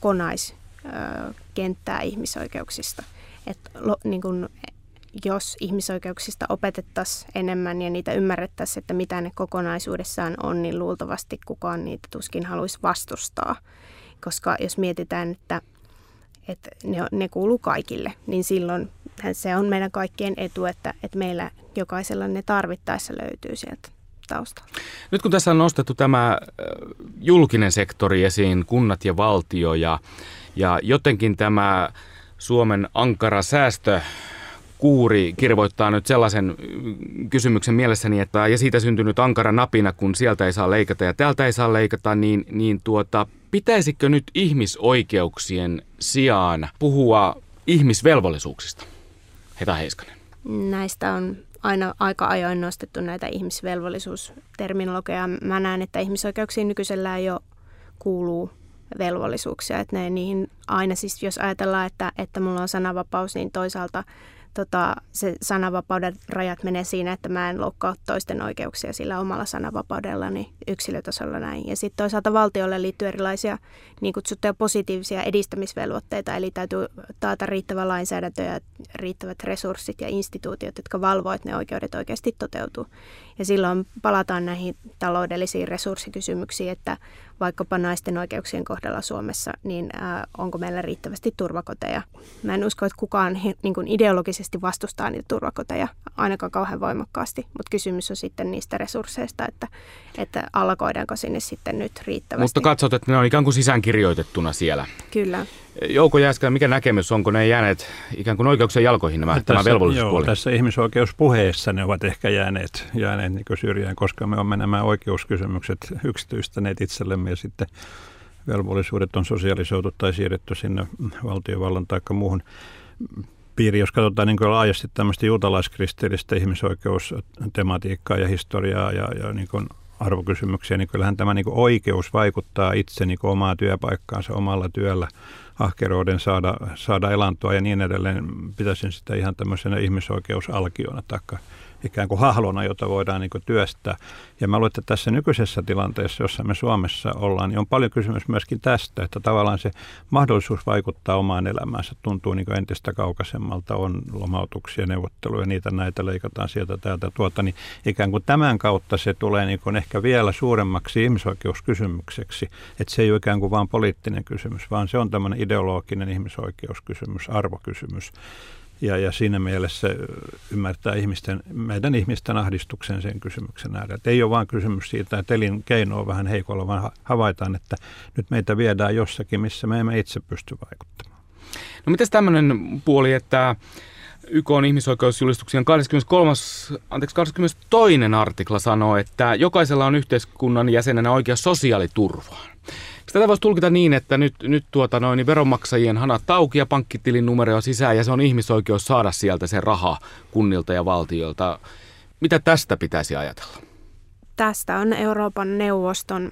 kokonaiskenttää ihmisoikeuksista. Että niin kuin, jos ihmisoikeuksista opetettaisiin enemmän ja niitä ymmärrettäisiin, että mitä ne kokonaisuudessaan on, niin luultavasti kukaan niitä tuskin haluaisi vastustaa. Koska jos mietitään, että, että ne, ne kuuluu kaikille, niin silloin se on meidän kaikkien etu, että, että meillä jokaisella ne tarvittaessa löytyy sieltä taustalta. Nyt kun tässä on nostettu tämä julkinen sektori esiin, kunnat ja valtio ja, ja jotenkin tämä Suomen ankara säästö kuuri kirvoittaa nyt sellaisen kysymyksen mielessäni, että ja siitä syntynyt ankara napina, kun sieltä ei saa leikata ja täältä ei saa leikata, niin, niin tuota, pitäisikö nyt ihmisoikeuksien sijaan puhua ihmisvelvollisuuksista? Heta Heiskanen. Näistä on aina aika ajoin nostettu näitä ihmisvelvollisuusterminologiaa. Mä näen, että ihmisoikeuksiin nykyisellään jo kuuluu velvollisuuksia. Että ne, niihin aina siis, jos ajatellaan, että, että mulla on sananvapaus, niin toisaalta tota, se sananvapauden rajat menee siinä, että mä en loukkaa toisten oikeuksia sillä omalla sananvapaudellani yksilötasolla näin. Ja sitten toisaalta valtiolle liittyy erilaisia niin kutsuttuja positiivisia edistämisvelvoitteita, eli täytyy taata riittävä lainsäädäntö ja riittävät resurssit ja instituutiot, jotka valvoo, että ne oikeudet oikeasti toteutuu. Ja silloin palataan näihin taloudellisiin resurssikysymyksiin, että vaikkapa naisten oikeuksien kohdalla Suomessa, niin ää, onko meillä riittävästi turvakoteja. Mä en usko, että kukaan he, niin kuin ideologisesti vastustaa niitä turvakoteja ainakaan kauhean voimakkaasti, mutta kysymys on sitten niistä resursseista, että, että allokoidaanko sinne sitten nyt riittävästi. Mutta katsot, että ne on ikään kuin sisäänkirjoitettuna siellä. Kyllä. Jouko Jääskelä, mikä näkemys, onko ne jääneet ikään kuin oikeuksien jalkoihin nämä, tämä velvollisuuspuoli? Joo, tässä ihmisoikeuspuheessa ne ovat ehkä jääneet, jääneet niin kuin syrjään, koska me olemme nämä oikeuskysymykset yksityistäneet itsellemme ja sitten velvollisuudet on sosialisoitu tai siirretty sinne valtiovallan tai muuhun piiriin. Jos katsotaan niin kuin laajasti tämmöistä juutalaiskristillistä ihmisoikeustematiikkaa ja historiaa ja, ja niin kuin arvokysymyksiä, niin kyllähän tämä niin kuin oikeus vaikuttaa itse niin kuin omaa työpaikkaansa omalla työllä, ahkeroiden saada, saada elantoa ja niin edelleen. Pitäisin sitä ihan tämmöisenä ihmisoikeusalkiona taikka ikään kuin hahlona, jota voidaan niin kuin työstää. Ja mä luulen, että tässä nykyisessä tilanteessa, jossa me Suomessa ollaan, niin on paljon kysymys myöskin tästä, että tavallaan se mahdollisuus vaikuttaa omaan elämäänsä tuntuu niin kuin entistä kaukaisemmalta, on lomautuksia, neuvotteluja, niitä näitä leikataan sieltä täältä tuota, niin ikään kuin tämän kautta se tulee niin kuin ehkä vielä suuremmaksi ihmisoikeuskysymykseksi, että se ei ole ikään kuin vaan poliittinen kysymys, vaan se on tämmöinen ideologinen ihmisoikeuskysymys, arvokysymys. Ja, ja siinä mielessä ymmärtää ihmisten, meidän ihmisten ahdistuksen sen kysymyksen äärellä. Että ei ole vain kysymys siitä, että elinkeino on vähän heikolla, vaan havaitaan, että nyt meitä viedään jossakin, missä me emme itse pysty vaikuttamaan. No mitäs tämmöinen puoli, että Y K:n ihmisoikeusjulistuksen kaksikymmentäkolmas, anteeksi, kaksikymmentätoinen artikla sanoo, että jokaisella on yhteiskunnan jäsenenä oikeus sosiaaliturvaan. Tätä voisi tulkita niin, että nyt, nyt tuota noin, niin veronmaksajien hanat auki ja pankkitilin numero sisään ja se on ihmisoikeus saada sieltä se raha kunnilta ja valtiolta. Mitä tästä pitäisi ajatella? Tästä on Euroopan neuvoston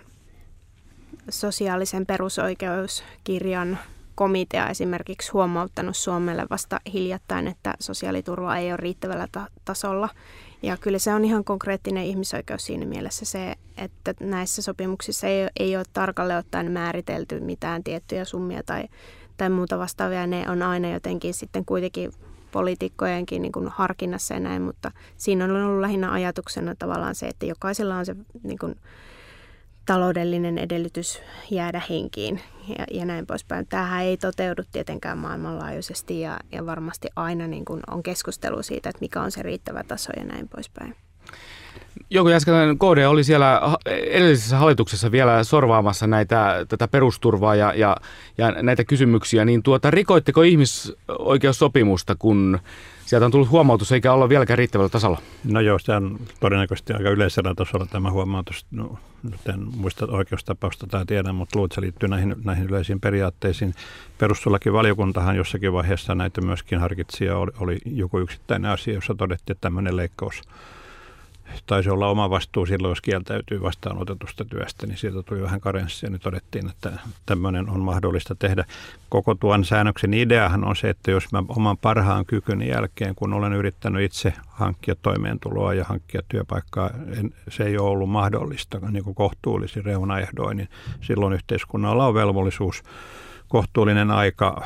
sosiaalisen perusoikeuskirjan komitea esimerkiksi huomauttanut Suomelle vasta hiljattain, että sosiaaliturva ei ole riittävällä ta- tasolla. Ja kyllä se on ihan konkreettinen ihmisoikeus siinä mielessä se, että näissä sopimuksissa ei, ei ole tarkalleen ottaen määritelty mitään tiettyjä summia tai, tai muuta vastaavia. Ne on aina jotenkin sitten kuitenkin poliitikkojenkin niin kuin harkinnassa ja näin, mutta siinä on ollut lähinnä ajatuksena tavallaan se, että jokaisella on se niin kuin taloudellinen edellytys jäädä henkiin ja, ja näin poispäin. Tämähän ei toteudu tietenkään maailmanlaajuisesti ja, ja varmasti aina niin kuin on keskustelu siitä, että mikä on se riittävä taso ja näin poispäin. Jouko Jääskeläinen, K D oli siellä edellisessä hallituksessa vielä sorvaamassa näitä, tätä perusturvaa ja, ja, ja näitä kysymyksiä, niin tuota, rikoitteko ihmisoikeussopimusta, kun sieltä on tullut huomautus eikä olla vieläkään riittävällä tasolla? No joo, se on todennäköisesti aika yleisellä tasolla tämä huomautus. No, nyt en muista oikeustapausta tai tiedä, mutta luulen, että se liittyy näihin, näihin yleisiin periaatteisiin. Perustuslakivaliokuntahan jossakin vaiheessa näitä myöskin harkitsi ja oli, oli joku yksittäinen asia, jossa todettiin, että tämmöinen leikkaus taisi olla oma vastuu silloin, jos kieltäytyy vastaanotetusta työstä, niin sieltä tuli vähän karenssia, niin todettiin, että tämmöinen on mahdollista tehdä. Koko tuon säännöksen ideahan on se, että jos mä oman parhaan kykyni jälkeen, kun olen yrittänyt itse hankkia toimeentuloa ja hankkia työpaikkaa, en, se ei ole ollut mahdollista niin kuin kohtuullisin reunaehdoin, niin silloin yhteiskunnalla on velvollisuus kohtuullinen aika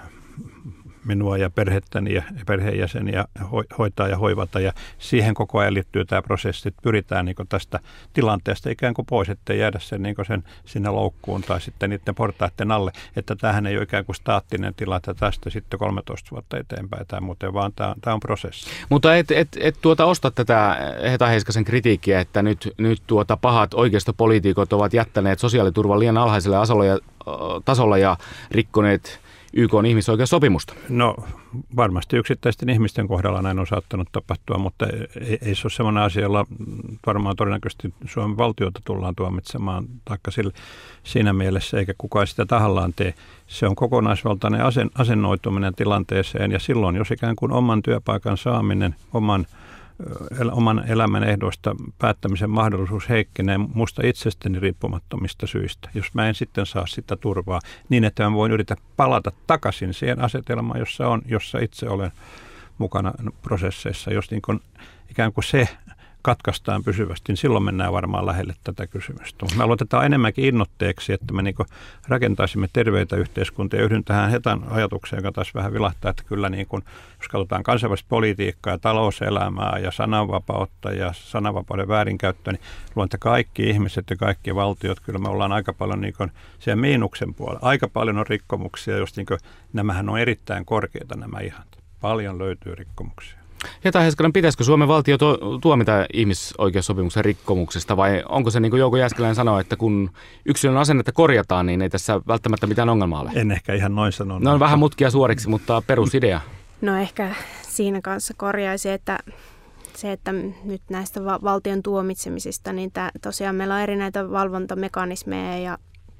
minua ja perhettäni ja perheenjäseniä hoitaa ja hoivata, ja siihen koko ajan liittyy tämä prosessi, että pyritään niin tästä tilanteesta ikään kuin pois, ettei jäädä sen, niin sen sinne loukkuun tai sitten niiden portaiden alle, että tämähän ei ole ikään kuin staattinen tila, että tästä sitten kolmetoista vuotta eteenpäin tai muuten, vaan tämä, tämä on prosessi. Mutta et, et, et tuota osta tätä Heta Heiskasen kritiikkiä, että nyt, nyt tuota pahat oikeistopoliitikot ovat jättäneet sosiaaliturvan liian alhaiselle tasolla ja, tasolla ja rikkoneet Y K:n ihmisoikeussopimusta? No varmasti yksittäisten ihmisten kohdalla näin on saattanut tapahtua, mutta ei, ei se ole sellainen asia, jolla varmaan todennäköisesti Suomen valtiota tullaan tuomitsemaan, taikka sille, siinä mielessä, eikä kukaan sitä tahallaan tee. Se on kokonaisvaltainen asen, asennoituminen tilanteeseen, ja silloin jos ikään kuin oman työpaikan saaminen, oman oman elämän ehdoista päättämisen mahdollisuus heikkenee musta itsestäni riippumattomista syistä, jos mä en sitten saa sitä turvaa niin, että mä voin yrittää palata takaisin siihen asetelmaan, jossa, on, jossa itse olen mukana prosesseissa. Jos niin kun ikään kuin se katkaistaan pysyvästi, niin silloin mennään varmaan lähelle tätä kysymystä. Me aloitetaan enemmänkin innoitteeksi, että me niin rakentaisimme terveitä yhteiskuntia. Yhdyn tähän Hetan ajatukseen, joka taas vähän vilahtaa, että kyllä niin kuin, jos katsotaan kansainvälistä politiikkaa ja talouselämää ja sananvapautta ja sananvapauden väärinkäyttöä, niin luulen, että kaikki ihmiset ja kaikki valtiot, kyllä me ollaan aika paljon niin kuin siellä miinuksen puolella. Aika paljon on rikkomuksia, jos niin kuin, nämähän on erittäin korkeita nämä ihan. Paljon löytyy rikkomuksia. Heta Heiskanen, pitäisikö Suomen valtio tuomita ihmisoikeussopimuksen rikkomuksesta vai onko se niin kuin Jouko Jääskeläinen sanoi, että kun yksilön asennetta korjataan, niin ei tässä välttämättä mitään ongelmaa ole? En ehkä ihan noin sano. Ne on vähän mutkia suoriksi, mutta perusidea. No ehkä siinä kanssa korjaisi, että se, että nyt näistä va- valtion tuomitsemisista, niin tää, tosiaan meillä on eri näitä valvontamekanismeja ja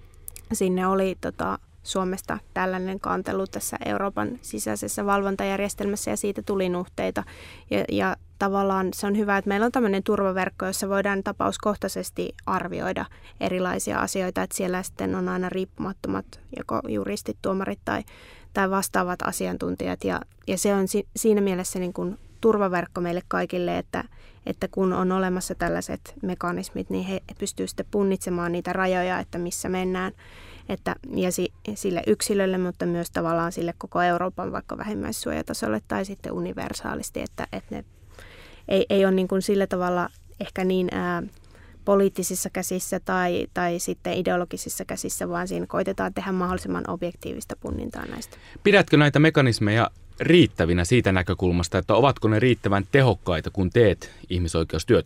sinne oli tota, Suomesta tällainen kantelu tässä Euroopan sisäisessä valvontajärjestelmässä ja siitä tuli nuhteita. Ja, ja tavallaan se on hyvä, että meillä on tämmöinen turvaverkko, jossa voidaan tapauskohtaisesti arvioida erilaisia asioita, että siellä sitten on aina riippumattomat joko juristit, tuomarit tai, tai vastaavat asiantuntijat. Ja, ja se on si, siinä mielessä niin kuin turvaverkko meille kaikille, että, että kun on olemassa tällaiset mekanismit, niin he pystyvät sitten punnitsemaan niitä rajoja, että missä mennään. Että, ja si, sille yksilölle, mutta myös tavallaan sille koko Euroopan vaikka vähimmäissuojatasolle tai sitten universaalisti, että, että ne ei, ei ole niin kuin sillä tavalla ehkä niin ää, poliittisissa käsissä tai, tai sitten ideologisissa käsissä, vaan siinä koitetaan tehdä mahdollisimman objektiivista punnintaa näistä. Pidätkö näitä mekanismeja riittävinä siitä näkökulmasta, että ovatko ne riittävän tehokkaita, kun teet ihmisoikeustyötä?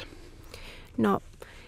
No,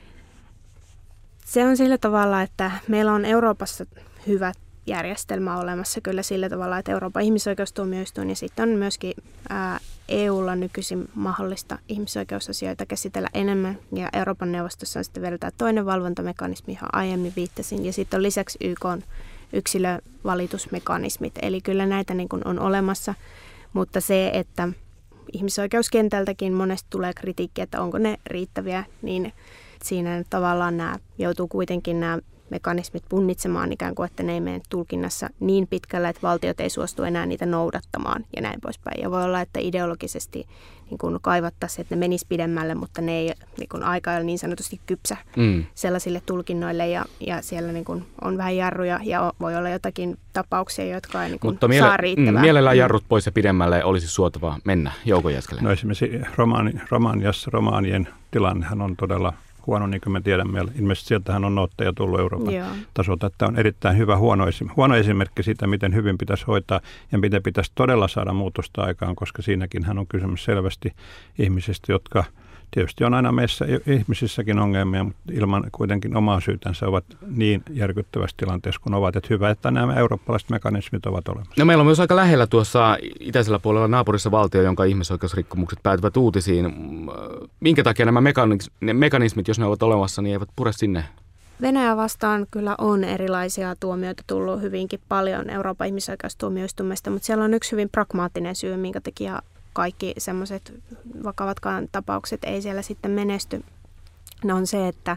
se on sillä tavalla, että meillä on Euroopassa hyvä järjestelmä olemassa kyllä sillä tavalla, että Euroopan ihmisoikeustuomioistuin ja sitten on myöskin ää, E U:lla nykyisin mahdollista ihmisoikeusasioita käsitellä enemmän ja Euroopan neuvostossa on sitten vielä tämä toinen valvontamekanismi, johon aiemmin viittasin ja sitten on lisäksi Y K:n yksilövalitusmekanismit, eli kyllä näitä niin kuin on olemassa, mutta se, että ihmisoikeuskentältäkin monesti tulee kritiikkiä, että onko ne riittäviä, niin siinä tavallaan nämä joutuu kuitenkin nämä mekanismit punnitsemaan ikään kuin, että ne ei mene tulkinnassa niin pitkälle, että valtiot ei suostu enää niitä noudattamaan ja näin poispäin. Ja voi olla, että ideologisesti niin kuin kaivattaisiin, että ne menisi pidemmälle, mutta ne ei niin kuin aika ole niin sanotusti kypsä mm. sellaisille tulkinnoille ja, ja siellä niin kuin on vähän jarruja ja voi olla jotakin tapauksia, jotka ei niin kuin mutta saa riittävää. Mm, mielellään jarrut pois ja pidemmälle olisi suotavaa mennä. Jouko Jääskeläinen. No esimerkiksi romaani, Romaniassa romaanien tilannehan on todella huono, niin kuin me tiedämme. Ilmeisesti sieltähän on nootteja tullut Euroopan Joo. tasolta. Tämä on erittäin hyvä huono, huono esimerkki siitä, miten hyvin pitäisi hoitaa ja miten pitäisi todella saada muutosta aikaan, koska siinäkin hän on kysymys selvästi ihmisistä, jotka Tietysti on aina meissä ihmisissäkin ongelmia, mutta ilman kuitenkin omaa syytänsä ovat niin järkyttävässä tilanteessa kuin ovat. Että hyvä, että nämä eurooppalaiset mekanismit ovat olemassa. No meillä on myös aika lähellä tuossa itäisellä puolella naapurissa valtio, jonka ihmisoikeusrikkomukset päätyvät uutisiin. Minkä takia nämä mekanismit, jos ne ovat olemassa, niin eivät pure sinne? Venäjä vastaan kyllä on erilaisia tuomioita tullut hyvinkin paljon Euroopan ihmisoikeustuomioistuimesta, mutta siellä on yksi hyvin pragmaattinen syy, minkä takia kaikki semmoiset vakavatkaan tapaukset ei siellä sitten menesty. Ne on se, että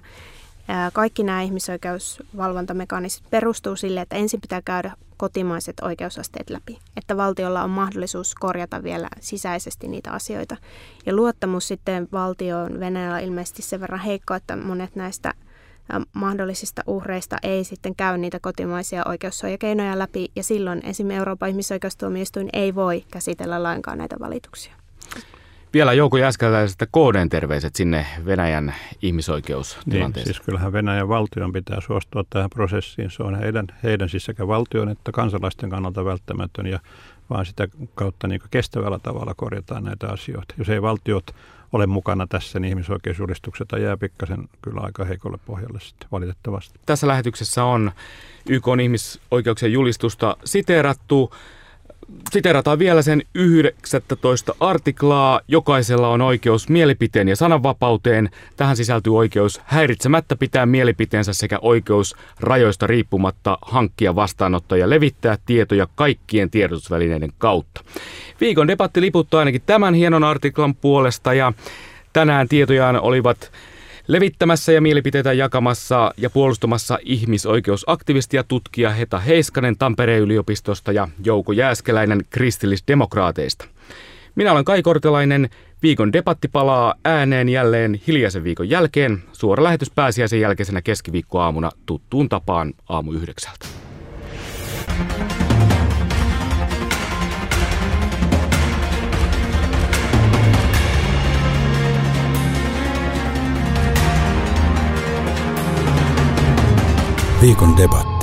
kaikki nämä ihmisoikeusvalvontamekanismit perustuu sille, että ensin pitää käydä kotimaiset oikeusasteet läpi, että valtiolla on mahdollisuus korjata vielä sisäisesti niitä asioita. Ja luottamus sitten valtioon Venäjällä on ilmeisesti sen verran heikko, että monet näistä mahdollisista uhreista ei sitten käy niitä kotimaisia oikeussuojakeinoja läpi, ja silloin esimerkiksi Euroopan ihmisoikeustuomioistuin ei voi käsitellä lainkaan näitä valituksia. Vielä Jouko Jääskeläisestä K D:n terveiset sinne Venäjän ihmisoikeustilanteeseen. Niin, siis kyllähän Venäjän valtion pitää suostua tähän prosessiin. Se on heidän, heidän siis sekä valtion että kansalaisten kannalta välttämätön, ja vaan sitä kautta niin kestävällä tavalla korjataan näitä asioita. Jos ei valtiot ole mukana tässä, niin ihmisoikeusjulistukset jää pikkasen kyllä aika heikolle pohjalle sitten valitettavasti. Tässä lähetyksessä on Y K:n ihmisoikeuksien julistusta siteerattu. Siteerataan vielä sen yhdeksästoista artiklaa. Jokaisella on oikeus mielipiteen ja sananvapauteen. Tähän sisältyy oikeus häiritsemättä pitää mielipiteensä sekä oikeus rajoista riippumatta hankkia, vastaanottaa ja levittää tietoja kaikkien tiedotusvälineiden kautta. Viikon debatti liputtaa ainakin tämän hienon artiklan puolesta, ja tänään tietojaan olivat levittämässä ja mielipiteitä jakamassa ja puolustamassa ihmisoikeusaktivisti ja tutkija Heta Heiskanen Tampereen yliopistosta ja Jouko Jääskeläinen kristillisdemokraateista. Minä olen Kai Kortelainen. Viikon debatti palaa ääneen jälleen hiljaisen viikon jälkeen. Suora lähetys pääsiäisen jälkeisenä keskiviikkoaamuna tuttuun tapaan aamu yhdeksältä. Viikon debatti.